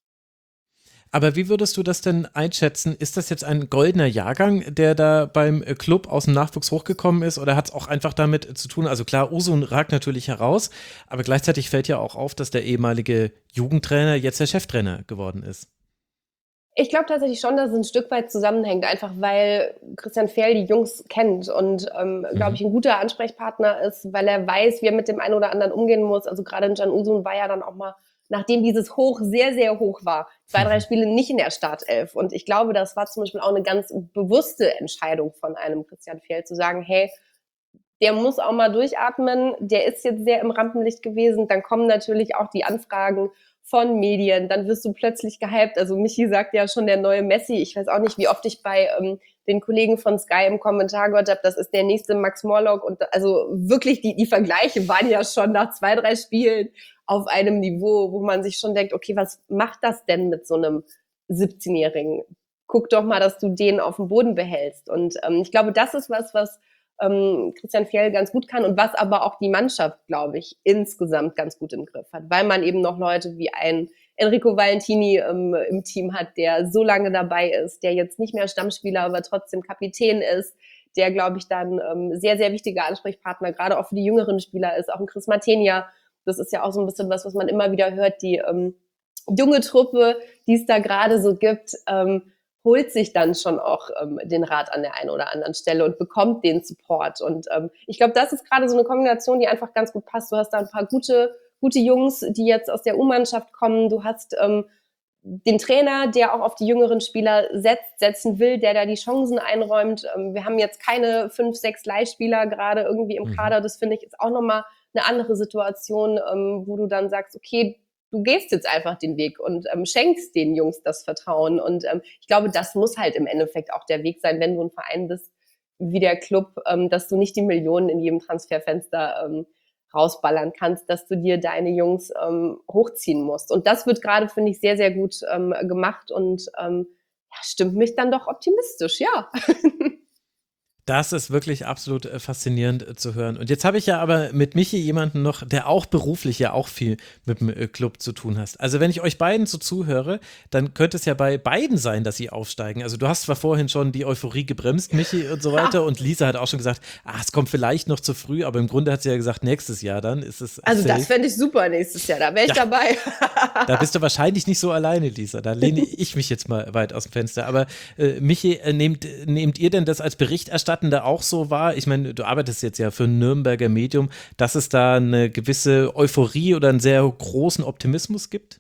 Aber wie würdest du das denn einschätzen? Ist das jetzt ein goldener Jahrgang, der da beim äh, Club aus dem Nachwuchs hochgekommen ist oder hat es auch einfach damit äh, zu tun? Also klar, Usun ragt natürlich heraus, aber gleichzeitig fällt ja auch auf, dass der ehemalige Jugendtrainer jetzt der Cheftrainer geworden ist. Ich glaube tatsächlich schon, dass es ein Stück weit zusammenhängt, einfach weil Christian Fjell die Jungs kennt und, ähm, glaube ich, ein guter Ansprechpartner ist, weil er weiß, wie er mit dem einen oder anderen umgehen muss. Also gerade in Can Usun war ja dann auch mal, nachdem dieses Hoch sehr, sehr hoch war, zwei, drei Spiele nicht in der Startelf. Und ich glaube, das war zum Beispiel auch eine ganz bewusste Entscheidung von einem Christian Fjell, zu sagen, hey, der muss auch mal durchatmen, der ist jetzt sehr im Rampenlicht gewesen. Dann kommen natürlich auch die Anfragen von Medien, dann wirst du plötzlich gehypt. Also Michi sagt ja schon der neue Messi. Ich weiß auch nicht, wie oft ich bei ähm, den Kollegen von Sky im Kommentar gehört habe, das ist der nächste Max Morlock. Und also wirklich, die, die Vergleiche waren ja schon nach zwei, drei Spielen auf einem Niveau, wo man sich schon denkt, okay, was macht das denn mit so einem siebzehnjährigen? Guck doch mal, dass du den auf dem Boden behältst. Und ähm, ich glaube, das ist was, was ähm, Christian Fjell ganz gut kann und was aber auch die Mannschaft, glaube ich, insgesamt ganz gut im Griff hat, weil man eben noch Leute wie ein Enrico Valentini ähm, im Team hat, der so lange dabei ist, der jetzt nicht mehr Stammspieler, aber trotzdem Kapitän ist, der, glaube ich, dann ähm, sehr, sehr wichtiger Ansprechpartner, gerade auch für die jüngeren Spieler ist, auch ein Chris Martenia. Das ist ja auch so ein bisschen was, was man immer wieder hört, die ähm, junge Truppe, die es da gerade so gibt, ähm, holt sich dann schon auch ähm, den Rat an der einen oder anderen Stelle und bekommt den Support. Und ähm, ich glaube, das ist gerade so eine Kombination, die einfach ganz gut passt. Du hast da ein paar gute, gute Jungs, die jetzt aus der U-Mannschaft kommen. Du hast ähm, den Trainer, der auch auf die jüngeren Spieler setzt, setzen will, der da die Chancen einräumt. Ähm, wir haben jetzt keine fünf, sechs Leihspieler gerade irgendwie im Kader. Das finde ich ist auch nochmal eine andere Situation, ähm, wo du dann sagst, okay, du gehst jetzt einfach den Weg und ähm, schenkst den Jungs das Vertrauen. Und ähm, ich glaube, das muss halt im Endeffekt auch der Weg sein, wenn du ein Verein bist wie der Club, ähm, dass du nicht die Millionen in jedem Transferfenster ähm, rausballern kannst, dass du dir deine Jungs ähm, hochziehen musst. Und das wird gerade, finde ich, sehr, sehr gut ähm, gemacht und ähm, ja, stimmt mich dann doch optimistisch, ja. Das ist wirklich absolut äh, faszinierend äh, zu hören. Und jetzt habe ich ja aber mit Michi jemanden noch, der auch beruflich ja auch viel mit dem äh, Club zu tun hat. Also wenn ich euch beiden so zuhöre, dann könnte es ja bei beiden sein, dass sie aufsteigen. Also du hast zwar vorhin schon die Euphorie gebremst, Michi und so weiter, und Lisa hat auch schon gesagt, ah, es kommt vielleicht noch zu früh, aber im Grunde hat sie ja gesagt, nächstes Jahr dann ist es Also safe. das fände ich super nächstes Jahr, da wäre ich Ja. dabei. Da bist du wahrscheinlich nicht so alleine, Lisa. Da lehne ich mich jetzt mal weit aus dem Fenster. Aber äh, Michi, äh, nehmt, nehmt ihr denn das als Berichterstattender auch so wahr? Ich meine, du arbeitest jetzt ja für ein Nürnberger Medium, dass es da eine gewisse Euphorie oder einen sehr großen Optimismus gibt?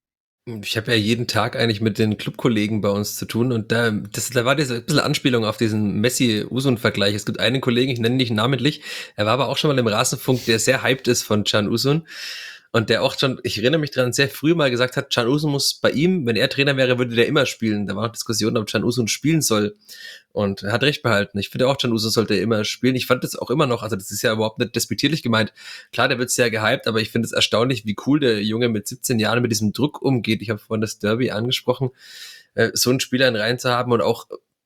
Ich habe ja jeden Tag eigentlich mit den Clubkollegen bei uns zu tun und da, das, da war diese ein bisschen Anspielung auf diesen Messi-Usun-Vergleich. Es gibt einen Kollegen, ich nenne ihn nicht namentlich, er war aber auch schon mal im Rasenfunk, der sehr hyped ist von Can Usun. Und der auch schon, ich erinnere mich dran, sehr früh mal gesagt hat, Can Usun muss bei ihm, wenn er Trainer wäre, würde der immer spielen. Da war noch Diskussion, ob Can Usun spielen soll. Und er hat recht behalten. Ich finde auch, Can Usun sollte immer spielen. Ich fand das auch immer noch, also das ist ja überhaupt nicht despektierlich gemeint. Klar, der wird sehr gehypt, aber ich finde es erstaunlich, wie cool der Junge mit siebzehn Jahren mit diesem Druck umgeht. Ich habe vorhin das Derby angesprochen, äh, so einen Spieler in Reihen zu haben und auch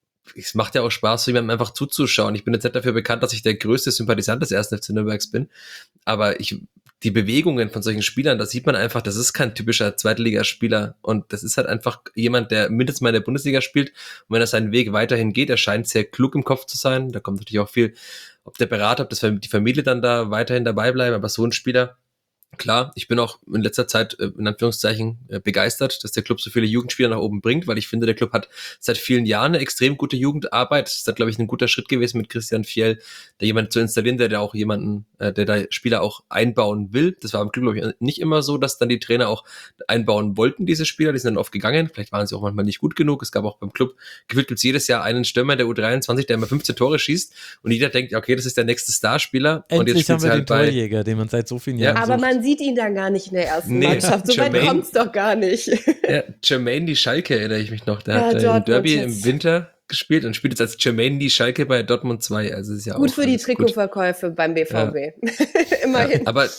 es macht ja auch Spaß, jemandem einfach zuzuschauen. Ich bin jetzt nicht dafür bekannt, dass ich der größte Sympathisant des ersten F C Nürnbergs bin, aber ich, die Bewegungen von solchen Spielern, da sieht man einfach, das ist kein typischer Zweitligaspieler und das ist halt einfach jemand, der mindestens mal in der Bundesliga spielt und wenn er seinen Weg weiterhin geht, er scheint sehr klug im Kopf zu sein, da kommt natürlich auch viel, ob der Berater, ob das die Familie dann da weiterhin dabei bleiben, aber so ein Spieler, klar, ich bin auch in letzter Zeit äh, in Anführungszeichen äh, begeistert, dass der Club so viele Jugendspieler nach oben bringt, weil ich finde, der Club hat seit vielen Jahren eine extrem gute Jugendarbeit. Das ist da, glaube ich, ein guter Schritt gewesen mit Christian Fjell, da jemanden zu installieren, der da auch jemanden, äh, der da Spieler auch einbauen will. Das war im Club, glaube ich, nicht immer so, dass dann die Trainer auch einbauen wollten, diese Spieler. Die sind dann oft gegangen. Vielleicht waren sie auch manchmal nicht gut genug. Es gab auch beim Club, gefühlt gibt es jedes Jahr einen Stürmer der U dreiundzwanzig, der immer fünfzehn Tore schießt und jeder denkt, okay, das ist der nächste Starspieler. Endlich und jetzt haben wir halt den bei Torjäger, den man seit so vielen Jahren Aber sucht. man sieht ihn dann gar nicht in der ersten Nee, Mannschaft. So weit Jermaine- kommt's doch gar nicht. Ja, Jermaine die Schalke erinnere ich mich noch. Der Ja, hat äh, im Dortmund Derby jetzt. im Winter gespielt und spielt jetzt als Jermaine die Schalke bei Dortmund zwei. Also ist ja Gut auch für die alles gut. Trikotverkäufe beim B V B. Immerhin. Ja, aber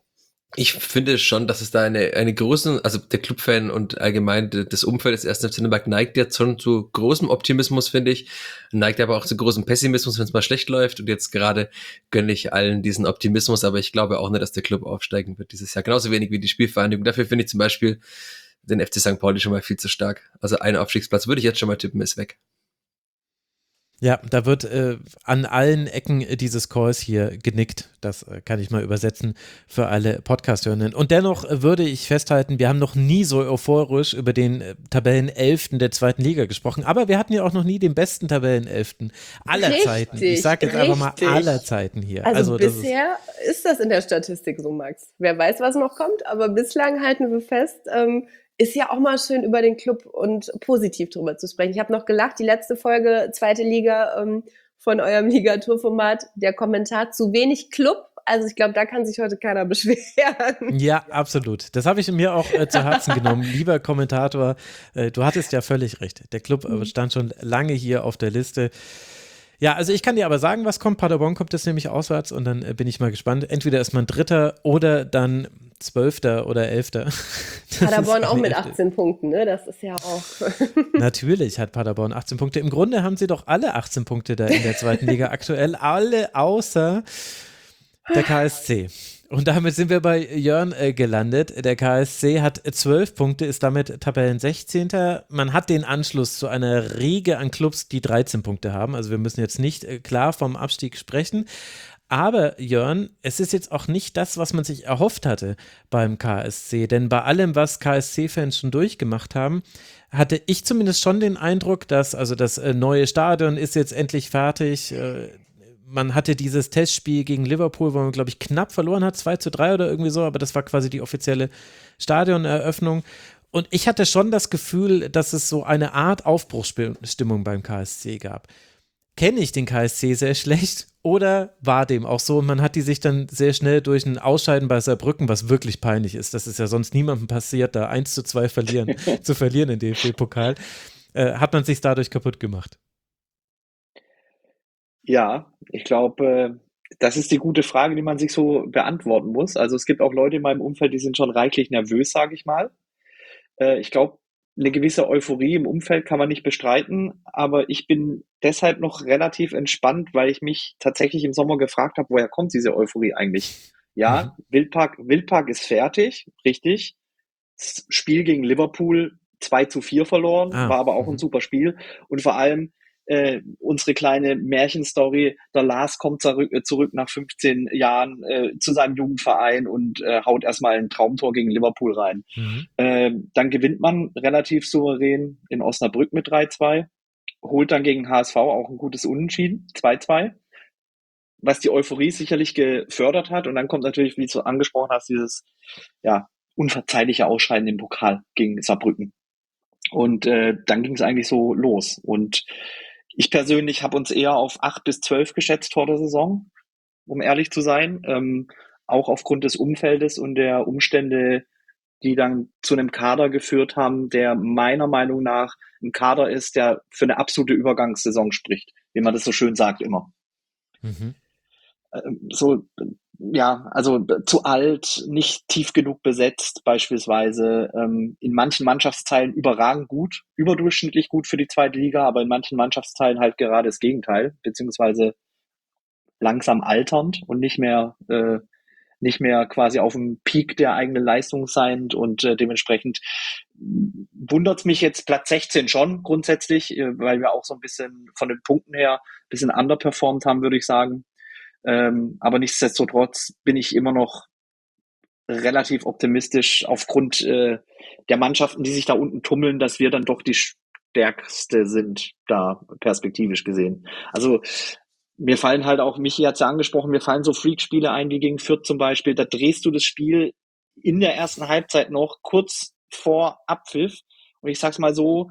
ich finde schon, dass es da eine, eine große, also der Clubfan und allgemein de- das Umfeld des ersten F C Nürnberg neigt jetzt schon zu großem Optimismus, finde ich, neigt aber auch zu großem Pessimismus, wenn es mal schlecht läuft und jetzt gerade gönne ich allen diesen Optimismus, aber ich glaube auch nicht, dass der Club aufsteigen wird dieses Jahr, genauso wenig wie die Spielvereinigung. Dafür finde ich zum Beispiel den F C Sankt Pauli schon mal viel zu stark. Also ein Aufstiegsplatz würde ich jetzt schon mal tippen, ist weg. Ja, da wird äh, an allen Ecken dieses Calls hier genickt. Das äh, kann ich mal übersetzen für alle Podcast-Hörenden. Und dennoch äh, würde ich festhalten, wir haben noch nie so euphorisch über den äh, Tabellenelften der zweiten Liga gesprochen. Aber wir hatten ja auch noch nie den besten Tabellenelften aller Richtig, Zeiten. Ich sage jetzt einfach mal richtig. aller Zeiten hier. Also, das ist- bisher ist, das in der Statistik so, Max. Wer weiß, was noch kommt, aber bislang halten wir fest, ähm, ist ja auch mal schön über den Club und positiv drüber zu sprechen. Ich habe noch gelacht, die letzte Folge, zweite Liga ähm, von eurem Ligaturformat, der Kommentar zu wenig Club. Also ich glaube, da kann sich heute keiner beschweren. Ja, absolut. Das habe ich mir auch äh, zu Herzen genommen. Lieber Kommentator, äh, du hattest ja völlig recht. Der Club äh, stand schon lange hier auf der Liste. Ja, also ich kann dir aber sagen, was kommt. Paderborn kommt jetzt nämlich auswärts und dann äh, bin ich mal gespannt. Entweder ist man Dritter oder dann Zwölfter oder Elfter. Das Paderborn ist auch eine mit echte- achtzehn Punkten, ne? Das ist ja auch. Natürlich hat Paderborn achtzehn Punkte. Im Grunde haben sie doch alle achtzehn Punkte da in der zweiten Liga aktuell. Alle außer der K S C. Und damit sind wir bei Jörn äh, gelandet. Der K S C hat zwölf Punkte, ist damit Tabellen-sechzehnter. Man hat den Anschluss zu einer Riege an Clubs, die dreizehn Punkte haben. Also wir müssen jetzt nicht äh, klar vom Abstieg sprechen. Aber Jörn, es ist jetzt auch nicht das, was man sich erhofft hatte beim K S C. Denn bei allem, was K S C-Fans schon durchgemacht haben, hatte ich zumindest schon den Eindruck, dass also das äh, neue Stadion ist jetzt endlich fertig. Äh, man hatte dieses Testspiel gegen Liverpool, wo man, glaube ich, knapp verloren hat, zwei zu drei oder irgendwie so, aber das war quasi die offizielle Stadioneröffnung. Und ich hatte schon das Gefühl, dass es so eine Art Aufbruchsstimmung beim K S C gab. kenne ich den K S C sehr schlecht oder war dem auch so und man hat die sich dann sehr schnell durch ein Ausscheiden bei Saarbrücken, was wirklich peinlich ist, das ist ja sonst niemandem passiert, da eins zu zwei verlieren, zu verlieren im D F B-Pokal, äh, hat man sich dadurch kaputt gemacht? Ja, ich glaube, das ist die gute Frage, die man sich so beantworten muss. Also es gibt auch Leute in meinem Umfeld, die sind schon reichlich nervös, sage ich mal. Äh, ich glaube, eine gewisse Euphorie im Umfeld kann man nicht bestreiten, aber ich bin deshalb noch relativ entspannt, weil ich mich tatsächlich im Sommer gefragt habe, woher kommt diese Euphorie eigentlich? Ja, mhm. Wildpark, Wildpark ist fertig, richtig. Das Spiel gegen Liverpool zwei zu vier verloren, ah, war aber auch mhm. ein super Spiel. Und vor allem äh, unsere kleine Märchenstory, der Lars kommt zurück, äh, zurück nach fünfzehn Jahren äh, zu seinem Jugendverein und äh, haut erstmal ein Traumtor gegen Liverpool rein. Mhm. Äh, dann gewinnt man relativ souverän in Osnabrück mit drei zwei, holt dann gegen H S V auch ein gutes Unentschieden, zwei zwei, was die Euphorie sicherlich gefördert hat. Und dann kommt natürlich, wie du angesprochen hast, dieses ja unverzeihliche Ausscheiden im Pokal gegen Saarbrücken. Und äh, dann ging es eigentlich so los. Und ich persönlich habe uns eher auf acht bis zwölf geschätzt vor der Saison, um ehrlich zu sein. Ähm, auch aufgrund des Umfeldes und der Umstände, die dann zu einem Kader geführt haben, der meiner Meinung nach ein Kader ist, der für eine absolute Übergangssaison spricht, wie man das so schön sagt immer. Mhm. Ähm, so, ja, also zu alt, nicht tief genug besetzt beispielsweise, ähm, in manchen Mannschaftsteilen überragend gut, überdurchschnittlich gut für die zweite Liga, aber in manchen Mannschaftsteilen halt gerade das Gegenteil, beziehungsweise langsam alternd und nicht mehr äh, nicht mehr quasi auf dem Peak der eigenen Leistung seiend und äh, dementsprechend wundert mich jetzt Platz sechzehn schon grundsätzlich, äh, weil wir auch so ein bisschen von den Punkten her ein bisschen underperformed haben, würde ich sagen. Ähm, aber nichtsdestotrotz bin ich immer noch relativ optimistisch aufgrund äh, der Mannschaften, die sich da unten tummeln, dass wir dann doch die stärkste sind, da perspektivisch gesehen. Also mir fallen halt auch, Michi hat es ja angesprochen, mir fallen so Freak-Spiele ein, wie gegen Fürth zum Beispiel, da drehst du das Spiel in der ersten Halbzeit noch kurz vor Abpfiff und ich sag's mal so,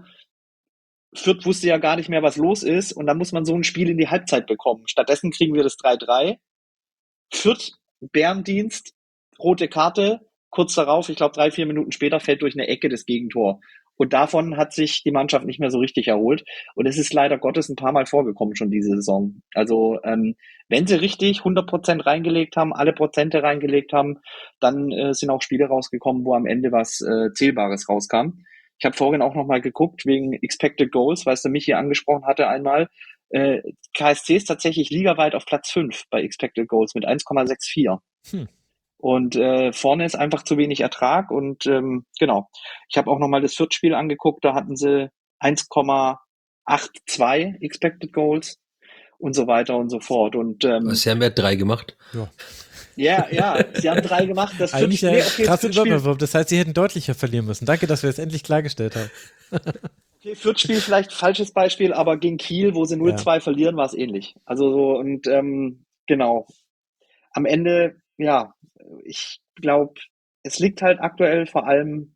Fürth wusste ja gar nicht mehr, was los ist und dann muss man so ein Spiel in die Halbzeit bekommen. Stattdessen kriegen wir das drei drei. Fürth, Bärendienst, rote Karte, kurz darauf, ich glaube drei, vier Minuten später, fällt durch eine Ecke das Gegentor. Und davon hat sich die Mannschaft nicht mehr so richtig erholt. Und es ist leider Gottes ein paar Mal vorgekommen schon diese Saison. Also ähm, wenn sie richtig hundert Prozent reingelegt haben, alle Prozente reingelegt haben, dann äh, sind auch Spiele rausgekommen, wo am Ende was äh, Zählbares rauskam. Ich habe vorhin auch nochmal geguckt, wegen Expected Goals, weil es der Michi angesprochen hatte einmal. Äh, K S C ist tatsächlich ligaweit auf Platz fünf bei Expected Goals mit eins Komma vierundsechzig. Hm. Und äh, vorne ist einfach zu wenig Ertrag. Und ähm, genau, ich habe auch nochmal das Fürth-Spiel angeguckt, da hatten sie eins Komma zweiundachtzig Expected Goals und so weiter und so fort. Und ähm, sie haben ja drei gemacht. Ja. Ja, ja, sie haben drei gemacht. Das Eigentlich ja nee, okay, krass Überperform. Das heißt, sie hätten deutlicher verlieren müssen. Danke, dass wir es endlich klargestellt haben. Okay, Fürth-Spiel vielleicht falsches Beispiel, aber gegen Kiel, wo sie null zwei ja. verlieren, war es ähnlich. Also so und ähm, genau. Am Ende, ja, ich glaube, es liegt halt aktuell vor allem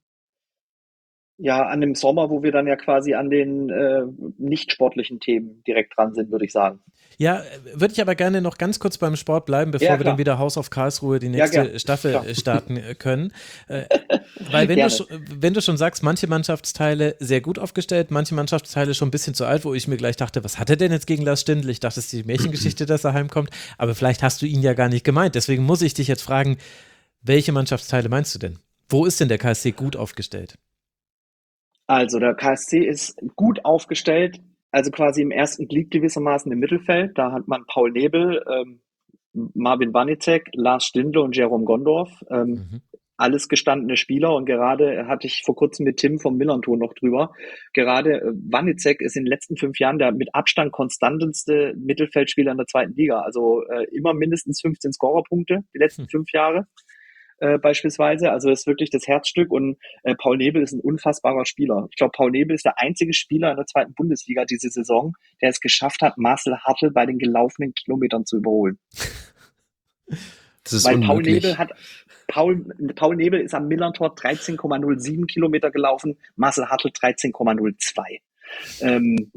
ja an dem Sommer, wo wir dann ja quasi an den äh, nicht sportlichen Themen direkt dran sind, würde ich sagen. Ja, würde ich aber gerne noch ganz kurz beim Sport bleiben, bevor ja, wir dann wieder Haus auf Karlsruhe die nächste ja, Staffel klar. starten können. Äh, weil wenn du, wenn du schon sagst, manche Mannschaftsteile sehr gut aufgestellt, manche Mannschaftsteile schon ein bisschen zu alt, wo ich mir gleich dachte, was hat er denn jetzt gegen Lars Stindl? Ich dachte, es ist die Märchengeschichte, dass er heimkommt, aber vielleicht hast du ihn ja gar nicht gemeint. Deswegen muss ich dich jetzt fragen, welche Mannschaftsteile meinst du denn? Wo ist denn der K S C gut aufgestellt? Also der K S C ist gut aufgestellt, also quasi im ersten Glied gewissermaßen im Mittelfeld. Da hat man Paul Nebel, ähm, Marvin Wanicek, Lars Stindl und Jerome Gondorf. Ähm, mhm. Alles gestandene Spieler und gerade hatte ich vor kurzem mit Tim vom Millanton noch drüber. Gerade äh, Wanicek ist in den letzten fünf Jahren der mit Abstand konstanteste Mittelfeldspieler in der zweiten Liga. Also äh, immer mindestens fünfzehn Scorerpunkte die letzten mhm. fünf Jahre. Äh, beispielsweise, also ist wirklich das Herzstück und äh, Paul Nebel ist ein unfassbarer Spieler. Ich glaube, Paul Nebel ist der einzige Spieler in der zweiten Bundesliga diese Saison, der es geschafft hat, Marcel Hartl bei den gelaufenen Kilometern zu überholen. Das ist Weil unmöglich. Paul Nebel hat Paul, Paul Nebel ist am Millantor dreizehn Komma null sieben Kilometer gelaufen, Marcel Hartl dreizehn Komma null zwei. Ähm,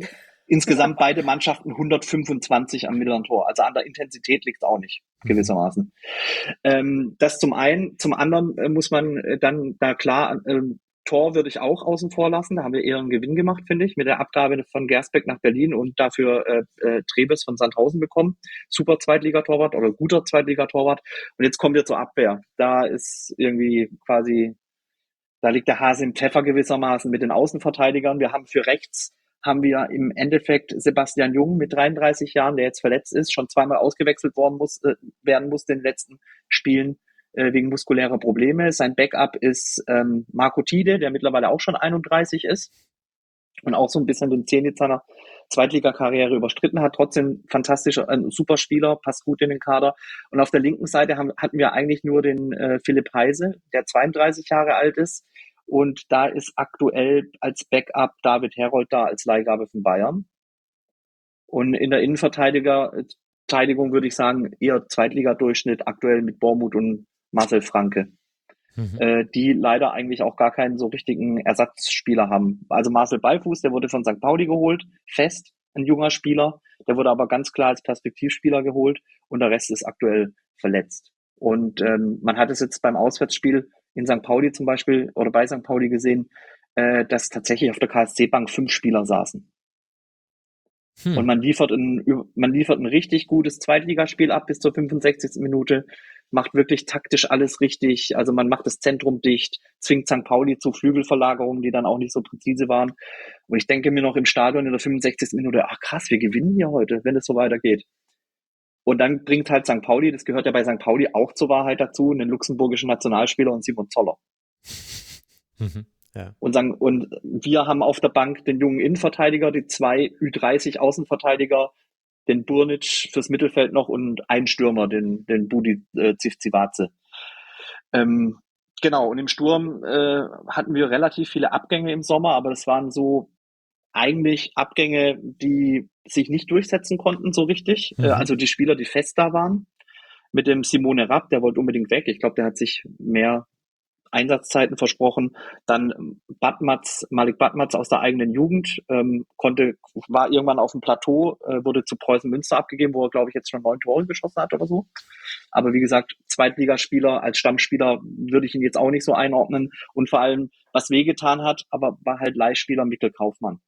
insgesamt beide Mannschaften hundertfünfundzwanzig am mittleren Tor. Also an der Intensität liegt es auch nicht, gewissermaßen. Ähm, das zum einen. Zum anderen äh, muss man äh, dann da klar, äh, Tor würde ich auch außen vor lassen. Da haben wir eher einen Gewinn gemacht, finde ich, mit der Abgabe von Gersbeck nach Berlin und dafür äh, äh, Trebes von Sandhausen bekommen. Super Zweitligatorwart oder guter Zweitligatorwart. Und jetzt kommen wir zur Abwehr. Da ist irgendwie quasi, da liegt der Hase im Pfeffer gewissermaßen mit den Außenverteidigern. Wir haben für rechts haben wir im Endeffekt Sebastian Jung mit dreiunddreißig Jahren, der jetzt verletzt ist, schon zweimal ausgewechselt worden muss, äh, werden musste in den letzten Spielen äh, wegen muskulärer Probleme. Sein Backup ist ähm, Marco Tide, der mittlerweile auch schon einunddreißig ist und auch so ein bisschen den Zenit seiner Zweitligakarriere überstritten hat. Trotzdem fantastischer, ein super Spieler, passt gut in den Kader. Und auf der linken Seite haben, hatten wir eigentlich nur den äh, Philipp Heise, der zweiunddreißig Jahre alt ist. Und da ist aktuell als Backup David Herold da als Leihgabe von Bayern. Und in der Innenverteidigung würde ich sagen, eher Zweitligadurchschnitt aktuell mit Bormuth und Marcel Franke, mhm. äh, die leider eigentlich auch gar keinen so richtigen Ersatzspieler haben. Also Marcel Beifuß, der wurde von Sankt Pauli geholt, fest, ein junger Spieler. Der wurde aber ganz klar als Perspektivspieler geholt und der Rest ist aktuell verletzt. Und ähm, man hat es jetzt beim Auswärtsspiel in Sankt Pauli zum Beispiel oder bei Sankt Pauli gesehen, äh, dass tatsächlich auf der K S C-Bank fünf Spieler saßen. Hm. Und man liefert, ein, man liefert ein richtig gutes Zweitligaspiel ab bis zur fünfundsechzigsten Minute, macht wirklich taktisch alles richtig. Also man macht das Zentrum dicht, zwingt Sankt Pauli zu Flügelverlagerungen, die dann auch nicht so präzise waren. Und ich denke mir noch im Stadion in der fünfundsechzigsten Minute, ach krass, wir gewinnen hier heute, wenn es so weitergeht. Und dann bringt halt Sankt Pauli, das gehört ja bei Sankt Pauli auch zur Wahrheit dazu, einen luxemburgischen Nationalspieler und Simon Zoller. Mhm, ja. und, sagen, und wir haben auf der Bank den jungen Innenverteidiger, die zwei Ü dreißig Außenverteidiger, den Burnic fürs Mittelfeld noch und einen Stürmer, den, den Budi äh, Zivcivace. Ähm, genau, und im Sturm äh, hatten wir relativ viele Abgänge im Sommer, aber das waren so eigentlich Abgänge, die sich nicht durchsetzen konnten so richtig. Mhm. Also die Spieler, die fest da waren. Mit dem Simone Rapp, der wollte unbedingt weg. Ich glaube, der hat sich mehr Einsatzzeiten versprochen. Dann Batmatz, Malik Batmatz aus der eigenen Jugend, ähm, konnte, war irgendwann auf dem Plateau, äh, wurde zu Preußen Münster abgegeben, wo er, glaube ich, jetzt schon neun Tore geschossen hat oder so. Aber wie gesagt, Zweitligaspieler, als Stammspieler würde ich ihn jetzt auch nicht so einordnen. Und vor allem, was wehgetan hat, aber war halt Leihspieler Mikkel Kaufmann.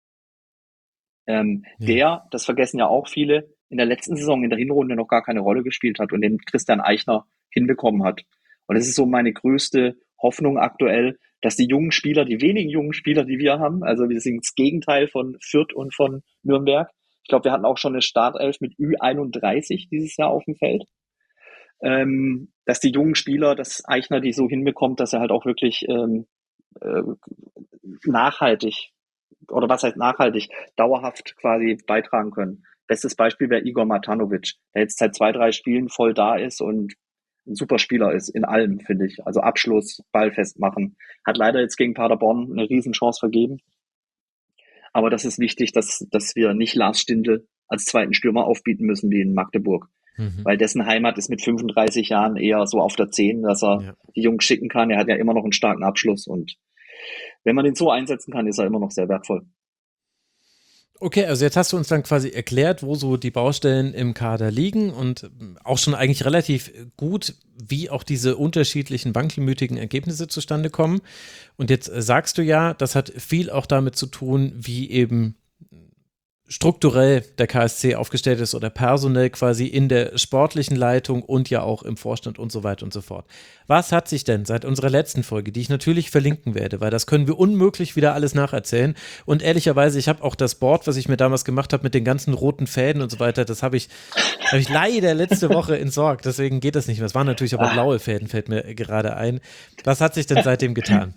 Ähm, ja. Der, das vergessen ja auch viele, in der letzten Saison in der Hinrunde noch gar keine Rolle gespielt hat und den Christian Eichner hinbekommen hat. Und das ist so meine größte Hoffnung aktuell, dass die jungen Spieler, die wenigen jungen Spieler, die wir haben, also wir sind das Gegenteil von Fürth und von Nürnberg. Ich glaube, wir hatten auch schon eine Startelf mit Ü einunddreißig dieses Jahr auf dem Feld. Ähm, dass die jungen Spieler, dass Eichner die so hinbekommt, dass er halt auch wirklich ähm, äh, nachhaltig oder was heißt nachhaltig, dauerhaft quasi beitragen können. Bestes Beispiel wäre Igor Matanovic, der jetzt seit zwei, drei Spielen voll da ist und ein super Spieler ist, in allem, finde ich. Also Abschluss, Ball festmachen. Hat leider jetzt gegen Paderborn eine Riesenchance vergeben. Aber das ist wichtig, dass, dass wir nicht Lars Stindl als zweiten Stürmer aufbieten müssen wie in Magdeburg. Mhm. Weil dessen Heimat ist mit fünfunddreißig Jahren eher so auf der zehn, dass er ja. die Jungs schicken kann. Er hat ja immer noch einen starken Abschluss und wenn man den so einsetzen kann, ist er immer noch sehr wertvoll. Okay, also jetzt hast du uns dann quasi erklärt, wo so die Baustellen im Kader liegen und auch schon eigentlich relativ gut, wie auch diese unterschiedlichen wankelmütigen Ergebnisse zustande kommen. Und jetzt sagst du ja, das hat viel auch damit zu tun, wie eben strukturell der K S C aufgestellt ist oder personell quasi in der sportlichen Leitung und ja auch im Vorstand und so weiter und so fort. Was hat sich denn seit unserer letzten Folge, die ich natürlich verlinken werde, weil das können wir unmöglich wieder alles nacherzählen und ehrlicherweise, ich habe auch das Board, was ich mir damals gemacht habe mit den ganzen roten Fäden und so weiter, das habe ich, hab ich leider letzte Woche entsorgt, deswegen geht das nicht mehr. Es waren natürlich aber blaue Fäden, fällt mir gerade ein. Was hat sich denn seitdem getan?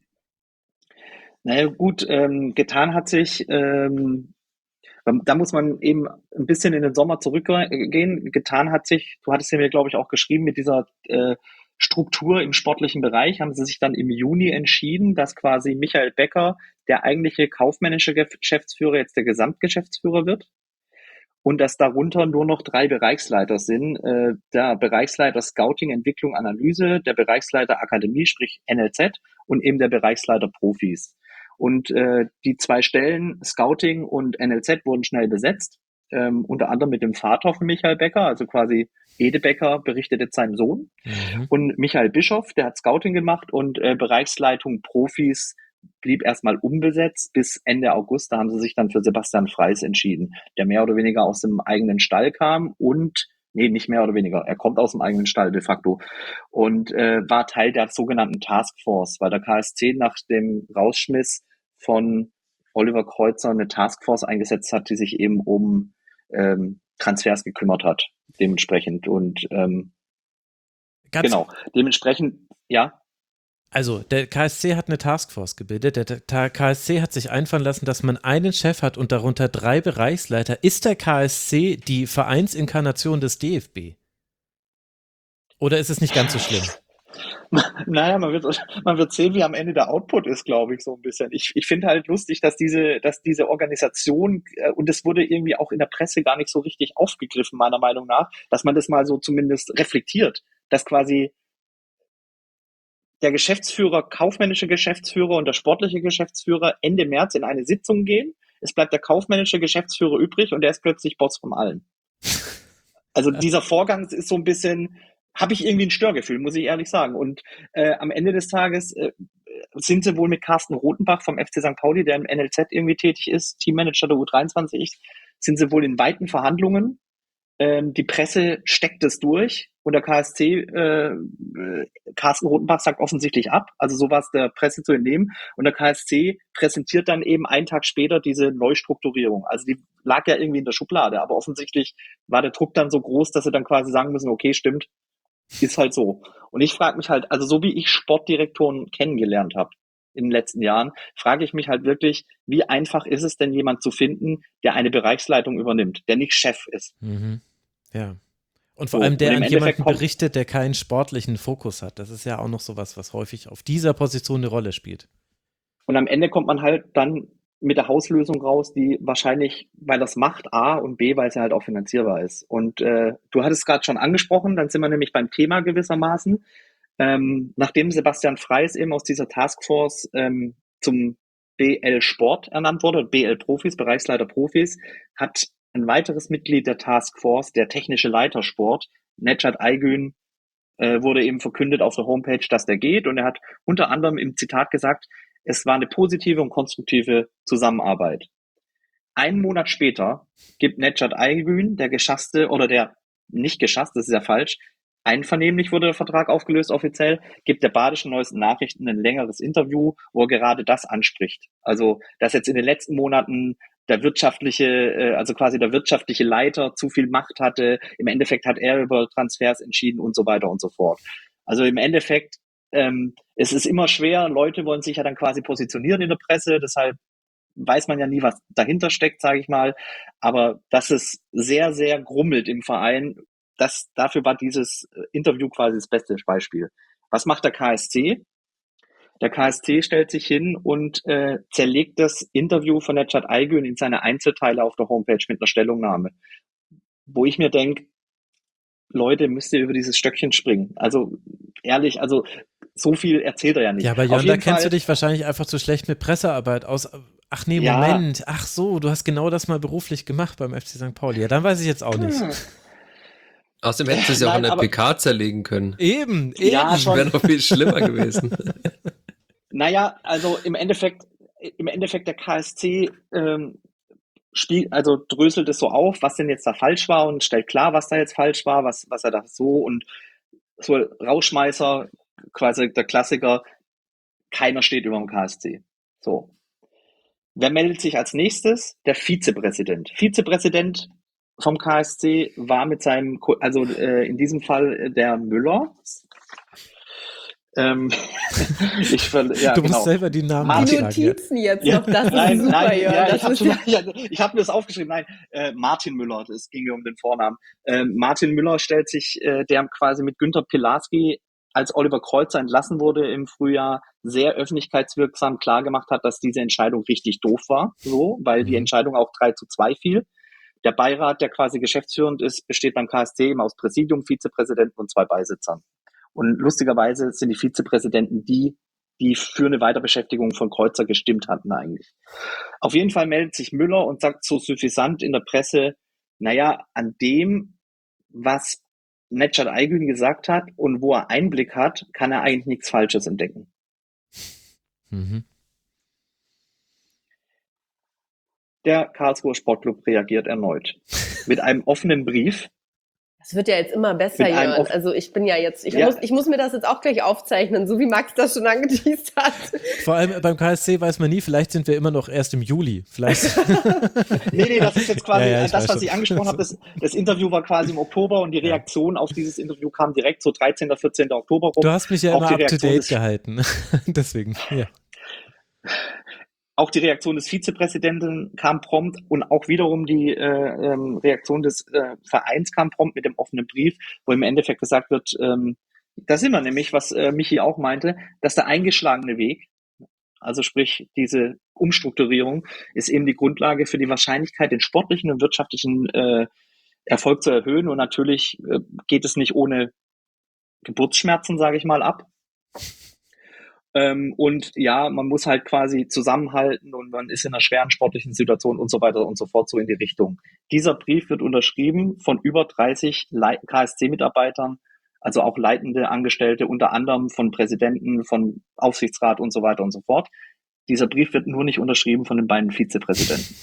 Naja gut, ähm, getan hat sich ähm da muss man eben ein bisschen in den Sommer zurückgehen. Getan hat sich, du hattest ja mir, glaube ich, auch geschrieben, mit dieser äh, Struktur im sportlichen Bereich haben sie sich dann im Juni entschieden, dass quasi Michael Becker, der eigentliche kaufmännische Geschäftsführer, jetzt der Gesamtgeschäftsführer wird und dass darunter nur noch drei Bereichsleiter sind. Äh, der Bereichsleiter Scouting, Entwicklung, Analyse, der Bereichsleiter Akademie, sprich N L Z und eben der Bereichsleiter Profis. Und äh, die zwei Stellen, Scouting und N L Z, wurden schnell besetzt. Ähm, unter anderem mit dem Vater von Michael Becker, also quasi Ede Becker berichtet jetzt seinem Sohn. Mhm. Und Michael Bischoff, der hat Scouting gemacht und äh, Bereichsleitung Profis blieb erstmal unbesetzt bis Ende August. Da haben sie sich dann für Sebastian Freis entschieden, der mehr oder weniger aus dem eigenen Stall kam und, nee, nicht mehr oder weniger, er kommt aus dem eigenen Stall de facto und äh, war Teil der sogenannten Taskforce, weil der K S C nach dem Rausschmiss von Oliver Kreuzer eine Taskforce eingesetzt hat, die sich eben um ähm, Transfers gekümmert hat, dementsprechend. Und ähm, Ganz genau, dementsprechend, ja. Also, der K S C hat eine Taskforce gebildet. Der, der K S C hat sich einfallen lassen, dass man einen Chef hat und darunter drei Bereichsleiter. Ist der K S C die Vereinsinkarnation des D F B? Oder ist es nicht ganz so schlimm? Naja, man wird, man wird sehen, wie am Ende der Output ist, glaube ich, so ein bisschen. Ich, ich finde halt lustig, dass diese, dass diese Organisation, äh, und es wurde irgendwie auch in der Presse gar nicht so richtig aufgegriffen, meiner Meinung nach, dass man das mal so zumindest reflektiert, dass quasi der Geschäftsführer, kaufmännische Geschäftsführer und der sportliche Geschäftsführer Ende März in eine Sitzung gehen. Es bleibt der kaufmännische Geschäftsführer übrig und der ist plötzlich Boss von allen. Also dieser Vorgang ist so ein bisschen, habe ich irgendwie ein Störgefühl, muss ich ehrlich sagen. Und äh, am Ende des Tages äh, sind sie wohl mit Carsten Rothenbach vom F C Sankt Pauli, der im N L Z irgendwie tätig ist, Teammanager der U dreiundzwanzig, sind sie wohl in weiten Verhandlungen. Ähm, die Presse steckt es durch und der K S C, äh, Carsten Rothenbach sagt offensichtlich ab, also so war es der Presse zu entnehmen und der K S C präsentiert dann eben einen Tag später diese Neustrukturierung. Also die lag ja irgendwie in der Schublade, aber offensichtlich war der Druck dann so groß, dass sie dann quasi sagen müssen, okay, stimmt, ist halt so. Und ich frage mich halt, also so wie ich Sportdirektoren kennengelernt habe in den letzten Jahren, frage ich mich halt wirklich, wie einfach ist es denn, jemand zu finden, der eine Bereichsleitung übernimmt, der nicht Chef ist. Mhm. Ja. Und vor So, allem, der und im an jemanden Endeffekt kommt- berichtet, der keinen sportlichen Fokus hat. Das ist ja auch noch sowas, was häufig auf dieser Position eine Rolle spielt. Und am Ende kommt man halt dann mit der Hauslösung raus, die wahrscheinlich, weil das macht, A, und B, weil es ja halt auch finanzierbar ist. Und äh, du hattest gerade schon angesprochen, dann sind wir nämlich beim Thema gewissermaßen. Ähm, nachdem Sebastian Freis eben aus dieser Taskforce ähm, zum B L Sport ernannt wurde, B L Profis, Bereichsleiter Profis, hat ein weiteres Mitglied der Taskforce, der technische Leiter Sport, Nedjad Aygün, äh, wurde eben verkündet auf der Homepage, dass der geht. Und er hat unter anderem im Zitat gesagt, es war eine positive und konstruktive Zusammenarbeit. Einen Monat später gibt Nedjad Aygün, der geschasste, oder der nicht geschasste, das ist ja falsch, einvernehmlich wurde der Vertrag aufgelöst offiziell, gibt der Badischen Neuesten Nachrichten ein längeres Interview, wo er gerade das anspricht. Also, dass jetzt in den letzten Monaten der wirtschaftliche, also quasi der wirtschaftliche Leiter zu viel Macht hatte. Im Endeffekt hat er über Transfers entschieden und so weiter und so fort. Also im Endeffekt, ähm, es ist immer schwer, Leute wollen sich ja dann quasi positionieren in der Presse, deshalb weiß man ja nie, was dahinter steckt, sage ich mal. Aber dass es sehr, sehr grummelt im Verein, das, dafür war dieses Interview quasi das beste Beispiel. Was macht der K S C? Der K S C stellt sich hin und äh, zerlegt das Interview von Nedjad Aygün in seine Einzelteile auf der Homepage mit einer Stellungnahme. Wo ich mir denke, Leute, müsst ihr über dieses Stöckchen springen. Also ehrlich, also so viel erzählt er ja nicht. Ja, aber Auf Jon, da jeden kennst Fall, du dich wahrscheinlich einfach zu schlecht mit Pressearbeit aus. Ach nee, Ja. Moment. Ach so, du hast genau das mal beruflich gemacht beim F C Sankt Pauli. Ja, dann weiß ich jetzt auch nicht. Hm. Außerdem hätten sie es ja auch Nein, in der aber- P K zerlegen können. Eben, eben. Ja, Das schon. wäre noch viel schlimmer gewesen. Naja, also im Endeffekt, im Endeffekt der K S C ähm, spielt, also dröselt es so auf, was denn jetzt da falsch war und stellt klar, was da jetzt falsch war, was, was er da so und so Rauschmeißer, quasi der Klassiker, keiner steht über dem K S C. So. Wer meldet sich als nächstes? Der Vizepräsident. Vizepräsident vom K S C war mit seinem, Ko- also äh, in diesem Fall äh, der Müller. Ähm, ich ver ja, du musst genau. selber die Namen Martin- Die sagen jetzt. Notizen jetzt Ja, noch, das ist nein, super, nein, Jörn. ja, Das ich habe ist ja, ich hab mir das aufgeschrieben. Nein, äh, Martin Müller, es ging mir um den Vornamen. Ähm, Martin Müller stellt sich, äh, der quasi mit Günter Pilarski, als Oliver Kreuzer entlassen wurde im Frühjahr, sehr öffentlichkeitswirksam klargemacht hat, dass diese Entscheidung richtig doof war, so, weil die Mhm. Entscheidung auch drei zu zwei fiel. Der Beirat, der quasi geschäftsführend ist, besteht beim K S C eben aus Präsidium, Vizepräsidenten und zwei Beisitzern. Und lustigerweise sind die Vizepräsidenten die, die für eine Weiterbeschäftigung von Kreuzer gestimmt hatten eigentlich. Auf jeden Fall meldet sich Müller und sagt so suffisant in der Presse, naja, an dem, was Nedžad Aygün gesagt hat und wo er Einblick hat, kann er eigentlich nichts Falsches entdecken. Mhm. Der Karlsruher Sportclub reagiert erneut mit einem offenen Brief. Das wird ja jetzt immer besser, Mit einem Jörn. off- Also ich bin ja jetzt, ich, Ja. muss, ich muss mir das jetzt auch gleich aufzeichnen, so wie Max das schon angeteased hat. Vor allem beim K S C weiß man nie, vielleicht sind wir immer noch erst im Juli. Vielleicht. Nee, nee, das ist jetzt quasi Ja, ja, ich das, weiß was schon. ich angesprochen habe. Das, das Interview war quasi im Oktober und die Reaktion auf dieses Interview kam direkt so dreizehnten, vierzehnten Oktober rum. Du hast mich ja Auch immer die up to Reaktion date des- gehalten. Deswegen, ja. Auch die Reaktion des Vizepräsidenten kam prompt und auch wiederum die äh, ähm, Reaktion des äh, Vereins kam prompt mit dem offenen Brief, wo im Endeffekt gesagt wird, ähm, da sind wir nämlich, was äh, Michi auch meinte, dass der eingeschlagene Weg, also sprich diese Umstrukturierung, ist eben die Grundlage für die Wahrscheinlichkeit, den sportlichen und wirtschaftlichen äh, Erfolg zu erhöhen. Und natürlich äh, geht es nicht ohne Geburtsschmerzen, sage ich mal, ab. Ähm, und ja, man muss halt quasi zusammenhalten und man ist in einer schweren sportlichen Situation und so weiter und so fort, so in die Richtung. Dieser Brief wird unterschrieben von über dreißig Lei- K S C-Mitarbeitern, also auch leitende Angestellte, unter anderem von Präsidenten, von Aufsichtsrat und so weiter und so fort. Dieser Brief wird nur nicht unterschrieben von den beiden Vizepräsidenten.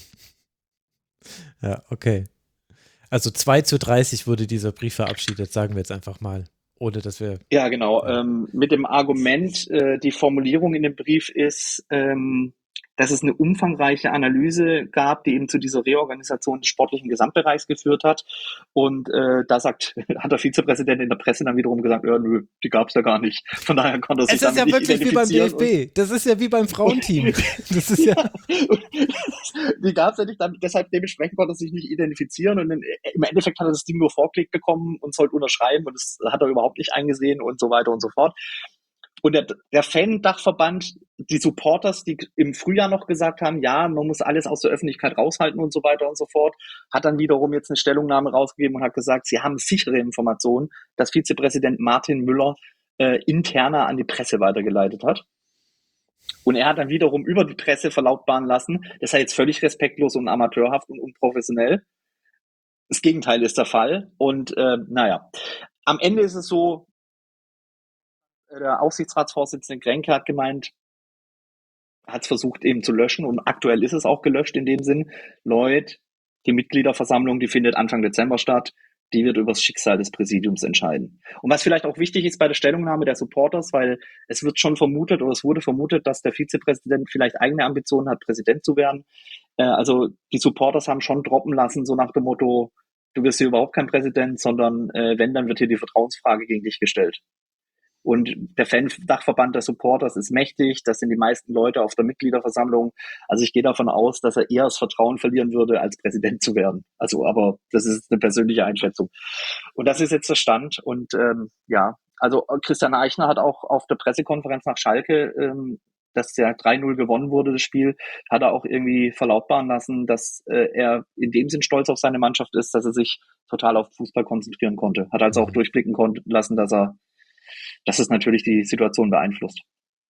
Ja, okay. Also zwei zu dreißig wurde dieser Brief verabschiedet, sagen wir jetzt einfach mal. Ohne dass wir. Ja, genau. Ähm, mit dem Argument, äh, die Formulierung in dem Brief ist, ähm, dass es eine umfangreiche Analyse gab, die eben zu dieser Reorganisation des sportlichen Gesamtbereichs geführt hat. Und äh, da sagt, hat der Vizepräsident in der Presse dann wiederum gesagt, ja, nö, die gab es ja gar nicht. Von daher konnte er sich Es ist damit ja nicht wirklich wie beim D F identifizieren. B. Das ist ja wie beim Frauenteam. Das ist ja. Die gab es ja nicht, dann, deshalb dementsprechend konnte er sich nicht identifizieren und in, im Endeffekt hat er das Ding nur vorgelegt bekommen und sollte unterschreiben und das hat er überhaupt nicht eingesehen und so weiter und so fort. Und der, der Fan-Dachverband, die Supporters, die im Frühjahr noch gesagt haben, ja, man muss alles aus der Öffentlichkeit raushalten und so weiter und so fort, hat dann wiederum jetzt eine Stellungnahme rausgegeben und hat gesagt, sie haben sichere Informationen, dass Vizepräsident Martin Müller äh, interner an die Presse weitergeleitet hat. Und er hat dann wiederum über die Presse verlautbaren lassen, das sei jetzt völlig respektlos und amateurhaft und unprofessionell. Das Gegenteil ist der Fall. Und äh, naja, am Ende ist es so, der Aufsichtsratsvorsitzende Grenke hat gemeint, hat es versucht eben zu löschen und aktuell ist es auch gelöscht in dem Sinn. Leute, die Mitgliederversammlung, die findet Anfang Dezember statt, die wird über das Schicksal des Präsidiums entscheiden. Und was vielleicht auch wichtig ist bei der Stellungnahme der Supporters, weil es wird schon vermutet oder es wurde vermutet, dass der Vizepräsident vielleicht eigene Ambitionen hat, Präsident zu werden. Äh, also die Supporters haben schon droppen lassen, so nach dem Motto, du wirst hier überhaupt kein Präsident, sondern äh, wenn, dann wird hier die Vertrauensfrage gegen dich gestellt. Und der Fan-Dachverband der Supporters ist mächtig, das sind die meisten Leute auf der Mitgliederversammlung. Also ich gehe davon aus, dass er eher das Vertrauen verlieren würde, als Präsident zu werden. Also, aber das ist eine persönliche Einschätzung. Und das ist jetzt der Stand. Und ähm, ja, also Christian Eichner hat auch auf der Pressekonferenz nach Schalke, ähm, dass ja drei null gewonnen wurde, das Spiel, hat er auch irgendwie verlautbaren lassen, dass äh, er in dem Sinn stolz auf seine Mannschaft ist, dass er sich total auf Fußball konzentrieren konnte. Hat also auch durchblicken konnte, lassen, dass er dass es natürlich die Situation beeinflusst.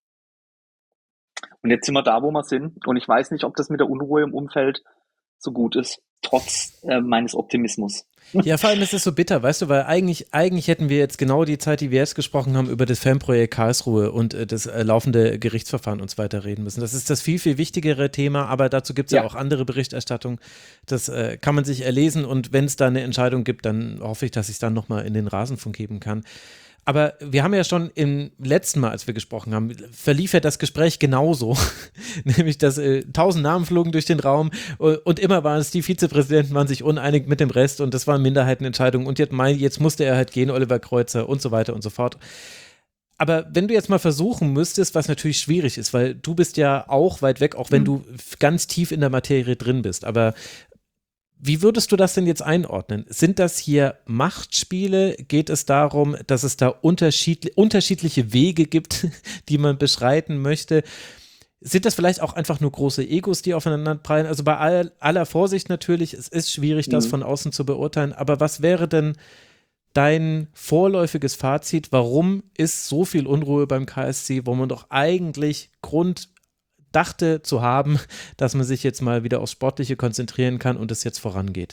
Und jetzt sind wir da, wo wir sind. Und ich weiß nicht, ob das mit der Unruhe im Umfeld so gut ist, trotz äh, meines Optimismus. Ja, vor allem ist es so bitter, weißt du, weil eigentlich, eigentlich hätten wir jetzt genau die Zeit, die wir jetzt gesprochen haben, über das Fanprojekt Karlsruhe und äh, das äh, laufende Gerichtsverfahren uns weiter reden müssen. Das ist das viel, viel wichtigere Thema, aber dazu gibt es ja. ja auch andere Berichterstattung. Das äh, kann man sich erlesen und wenn es da eine Entscheidung gibt, dann hoffe ich, dass ich es dann nochmal in den Rasenfunk geben kann. Aber wir haben ja schon im letzten Mal, als wir gesprochen haben, verlief ja das Gespräch genauso. Nämlich, dass äh, tausend Namen flogen durch den Raum äh, und immer waren es die Vizepräsidenten, waren sich uneinig mit dem Rest und das waren Minderheitenentscheidungen und jetzt, mein, jetzt musste er halt gehen, Oliver Kreuzer und so weiter und so fort. Aber wenn du jetzt mal versuchen müsstest, was natürlich schwierig ist, weil du bist ja auch weit weg, auch wenn mhm. du ganz tief in der Materie drin bist, aber wie würdest du das denn jetzt einordnen? Sind das hier Machtspiele? Geht es darum, dass es da unterschiedli- unterschiedliche Wege gibt, die man beschreiten möchte? Sind das vielleicht auch einfach nur große Egos, die aufeinander prallen? Also bei all, aller Vorsicht natürlich, es ist schwierig, das mhm. von außen zu beurteilen, aber was wäre denn dein vorläufiges Fazit, warum ist so viel Unruhe beim K S C, wo man doch eigentlich Grund dachte zu haben, dass man sich jetzt mal wieder aufs Sportliche konzentrieren kann und es jetzt vorangeht?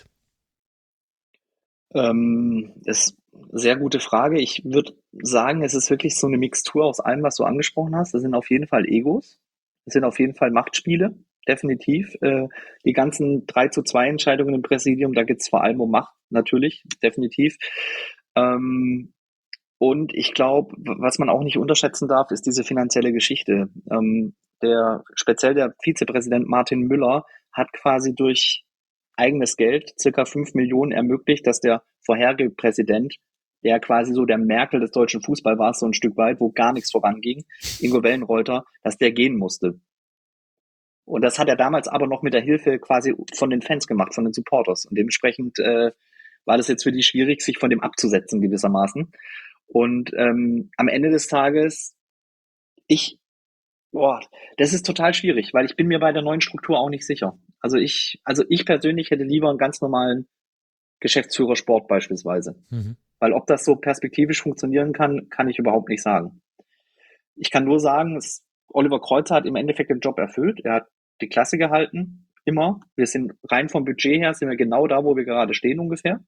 Ähm, ist eine sehr gute Frage. Ich würde sagen, es ist wirklich so eine Mixtur aus allem, was du angesprochen hast. Das sind auf jeden Fall Egos. Das sind auf jeden Fall Machtspiele, definitiv. Äh, die ganzen drei zu zwei Entscheidungen im Präsidium, da geht es vor allem um Macht, natürlich, definitiv. Ähm, und ich glaube, was man auch nicht unterschätzen darf, ist diese finanzielle Geschichte. Ähm, der, speziell der Vizepräsident Martin Müller hat quasi durch eigenes Geld circa fünf Millionen ermöglicht, dass der vorherige Präsident, der quasi so der Merkel des deutschen Fußballs war, so ein Stück weit, wo gar nichts voranging, Ingo Wellenreuter, dass der gehen musste. Und das hat er damals aber noch mit der Hilfe quasi von den Fans gemacht, von den Supporters. Und dementsprechend äh, war das jetzt für die schwierig, sich von dem abzusetzen gewissermaßen. Und ähm, am Ende des Tages, ich Boah, das ist total schwierig, weil ich bin mir bei der neuen Struktur auch nicht sicher. Also ich, also ich persönlich hätte lieber einen ganz normalen Geschäftsführer Sport beispielsweise. Mhm. Weil ob das so perspektivisch funktionieren kann, kann ich überhaupt nicht sagen. Ich kann nur sagen, es, Oliver Kreuzer hat im Endeffekt den Job erfüllt. Er hat die Klasse gehalten, immer. Wir sind rein vom Budget her, sind wir genau da, wo wir gerade stehen ungefähr.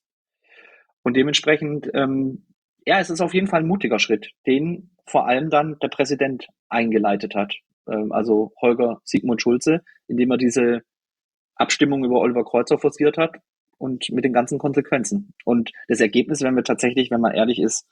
Und dementsprechend, ähm, ja, es ist auf jeden Fall ein mutiger Schritt, den vor allem dann der Präsident eingeleitet hat, ähm, also Holger Sigmund Schulze, indem er diese Abstimmung über Oliver Kreuzer forciert hat und mit den ganzen Konsequenzen. Und das Ergebnis werden wir tatsächlich, wenn man ehrlich ist,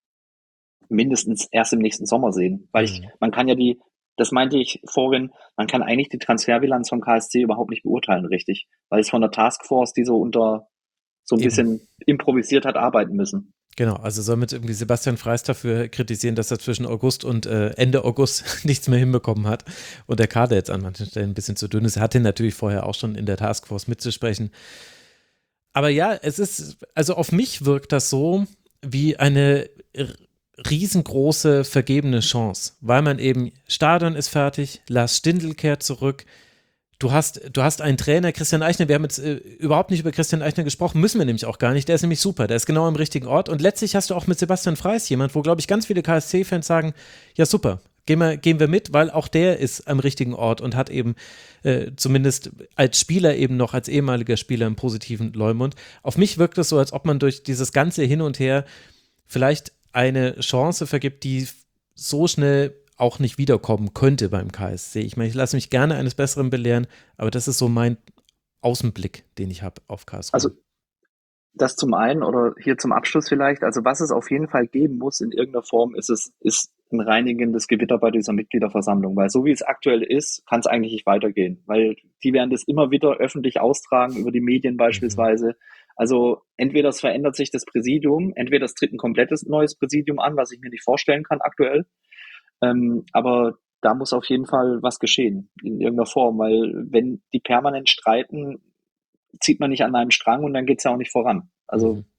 mindestens erst im nächsten Sommer sehen. Weil ich, man kann ja die, das meinte ich vorhin, man kann eigentlich die Transferbilanz vom K S C überhaupt nicht beurteilen, richtig. Weil es von der Taskforce, die so unter so ein Eben. bisschen improvisiert hat, arbeiten müssen. Genau, also soll mit irgendwie Sebastian Freis dafür kritisieren, dass er zwischen August und äh, Ende August nichts mehr hinbekommen hat und der Kader jetzt an manchen Stellen ein bisschen zu dünn ist. Er hatte natürlich vorher auch schon in der Taskforce mitzusprechen. Aber ja, es ist, also auf mich wirkt das so wie eine riesengroße vergebene Chance, weil man eben, Stadion ist fertig, Lars Stindl kehrt zurück. Du hast, du hast einen Trainer, Christian Eichner, wir haben jetzt äh, überhaupt nicht über Christian Eichner gesprochen, müssen wir nämlich auch gar nicht, der ist nämlich super, der ist genau am richtigen Ort und letztlich hast du auch mit Sebastian Freis jemand, wo glaube ich ganz viele K S C-Fans sagen, ja super, gehen wir, gehen wir mit, weil auch der ist am richtigen Ort und hat eben äh, zumindest als Spieler eben noch, als ehemaliger Spieler einen positiven Leumund. Auf mich wirkt es so, als ob man durch dieses ganze Hin und Her vielleicht eine Chance vergibt, die so schnell auch nicht wiederkommen könnte beim K S C. Ich meine, ich lasse mich gerne eines Besseren belehren, aber das ist so mein Außenblick, den ich habe auf Karlsruhe. Also das zum einen oder hier zum Abschluss vielleicht, also was es auf jeden Fall geben muss in irgendeiner Form, ist es ist ein reinigendes Gewitter bei dieser Mitgliederversammlung, weil so wie es aktuell ist, kann es eigentlich nicht weitergehen, weil die werden das immer wieder öffentlich austragen, über die Medien beispielsweise. Mhm. Also entweder es verändert sich das Präsidium, entweder es tritt ein komplettes neues Präsidium an, was ich mir nicht vorstellen kann aktuell. Ähm, aber da muss auf jeden Fall was geschehen, in irgendeiner Form, weil wenn die permanent streiten, zieht man nicht an einem Strang und dann geht es ja auch nicht voran. Also mhm.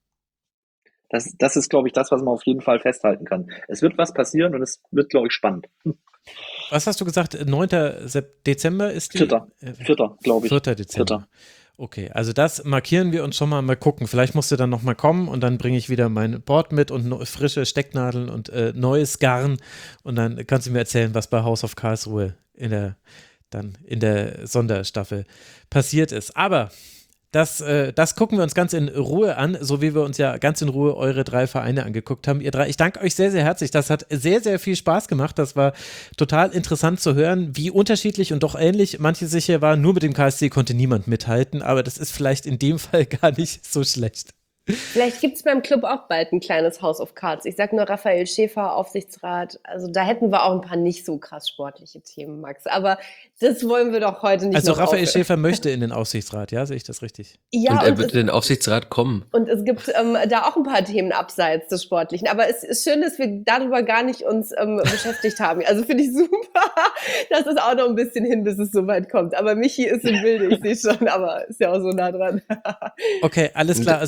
das, das ist, glaube ich, das, was man auf jeden Fall festhalten kann. Es wird was passieren und es wird, glaube ich, spannend. Was hast du gesagt? neunter Dezember ist die? Vierter, Vierter, glaube ich. Vierter Dezember. Vierter. Okay, also das markieren wir uns schon mal, mal gucken. Vielleicht musst du dann noch mal kommen und dann bringe ich wieder mein Board mit und no, frische Stecknadeln und äh, neues Garn und dann kannst du mir erzählen, was bei House of Karlsruhe in der, dann in der Sonderstaffel passiert ist. Aber das, äh, das gucken wir uns ganz in Ruhe an, so wie wir uns ja ganz in Ruhe eure drei Vereine angeguckt haben. Ihr drei, ich danke euch sehr, sehr herzlich. Das hat sehr, sehr viel Spaß gemacht. Das war total interessant zu hören, wie unterschiedlich und doch ähnlich manche sich hier waren. Nur mit dem K S C konnte niemand mithalten, aber das ist vielleicht in dem Fall gar nicht so schlecht. Vielleicht gibt es beim Club auch bald ein kleines House of Cards. Ich sag nur Raphael Schäfer, Aufsichtsrat. Also da hätten wir auch ein paar nicht so krass sportliche Themen, Max. Aber das wollen wir doch heute nicht. Also noch Raphael aufhören. Schäfer möchte in den Aufsichtsrat, ja? Sehe ich das richtig? Ja, und er und wird es, in den Aufsichtsrat kommen. Und es gibt ähm, da auch ein paar Themen abseits des Sportlichen. Aber es ist schön, dass wir darüber gar nicht uns ähm, beschäftigt haben. Also finde ich super. Das ist auch noch ein bisschen hin, bis es soweit kommt. Aber Michi ist im Bilde, ich sehe schon, aber ist ja auch so nah dran. Okay, alles klar. Also ich weiß, dass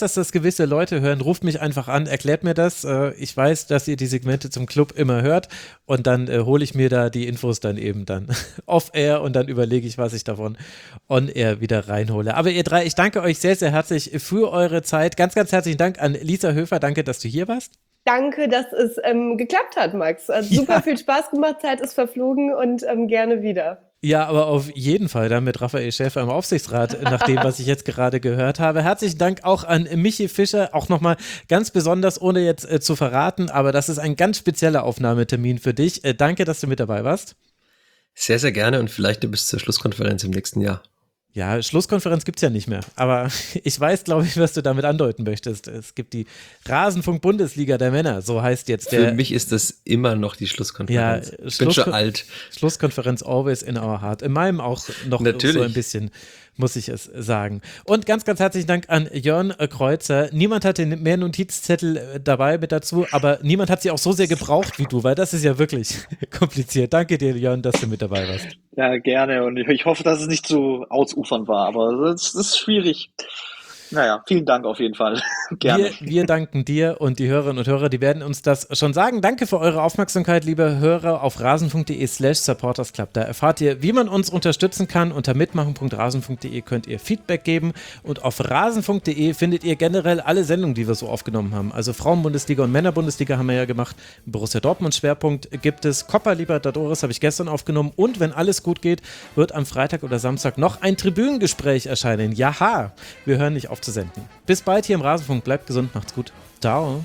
dass das gewisse Leute hören, ruft mich einfach an, erklärt mir das. Äh, ich weiß, dass ihr die Segmente zum Club immer hört und dann äh, hole ich mir da die Infos dann eben dann off-air und dann überlege ich, was ich davon on-air wieder reinhole. Aber ihr drei, ich danke euch sehr, sehr herzlich für eure Zeit. Ganz, ganz herzlichen Dank an Lisa Höfer. Danke, dass du hier warst. Danke, dass es ähm, geklappt hat, Max. Hat super ja. viel Spaß gemacht, Zeit ist verflogen und ähm, gerne wieder. Ja, aber auf jeden Fall dann mit Raphael Schäfer im Aufsichtsrat, nach dem, was ich jetzt gerade gehört habe. Herzlichen Dank auch an Michi Fischer, auch nochmal ganz besonders, ohne jetzt äh, zu verraten, aber das ist ein ganz spezieller Aufnahmetermin für dich. Äh, danke, dass du mit dabei warst. Sehr, sehr gerne und vielleicht bis zur Schlusskonferenz im nächsten Jahr. Ja, Schlusskonferenz gibt es ja nicht mehr, aber ich weiß, glaube ich, was du damit andeuten möchtest. Es gibt die Rasenfunk-Bundesliga der Männer, so heißt jetzt der... Für mich ist das immer noch die Schlusskonferenz. Ja, ich Schlusskon- bin schon alt. Schlusskonferenz always in our heart. In meinem auch noch Natürlich. So ein bisschen, muss ich es sagen. Und ganz, ganz herzlichen Dank an Jörn Kreuzer. Niemand hatte mehr Notizzettel dabei mit dazu, aber niemand hat sie auch so sehr gebraucht wie du, weil das ist ja wirklich kompliziert. Danke dir, Jörn, dass du mit dabei warst. Ja, gerne. Und ich hoffe, dass es nicht zu ausufernd war, aber das ist schwierig. Naja, vielen Dank auf jeden Fall. Gerne. Wir, wir danken dir und die Hörerinnen und Hörer, die werden uns das schon sagen. Danke für eure Aufmerksamkeit, liebe Hörer, auf rasenfunk.de slash supportersclub. Da erfahrt ihr, wie man uns unterstützen kann. Unter mitmachen punkt rasenfunk punkt de könnt ihr Feedback geben und auf rasenfunk punkt de findet ihr generell alle Sendungen, die wir so aufgenommen haben. Also Frauenbundesliga und Männerbundesliga haben wir ja gemacht. Borussia Dortmund Schwerpunkt gibt es. Copa Libertadores habe ich gestern aufgenommen und wenn alles gut geht, wird am Freitag oder Samstag noch ein Tribünengespräch erscheinen. Jaha, wir hören nicht auf zu senden. Bis bald hier im Rasenfunk. Bleibt gesund, macht's gut. Ciao.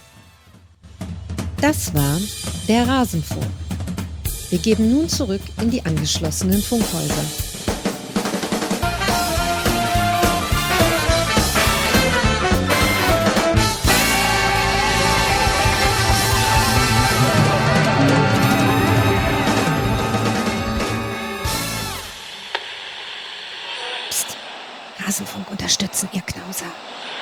Das war der Rasenfunk. Wir geben nun zurück in die angeschlossenen Funkhäuser. Rasenfunk unterstützen, ihr Knauser.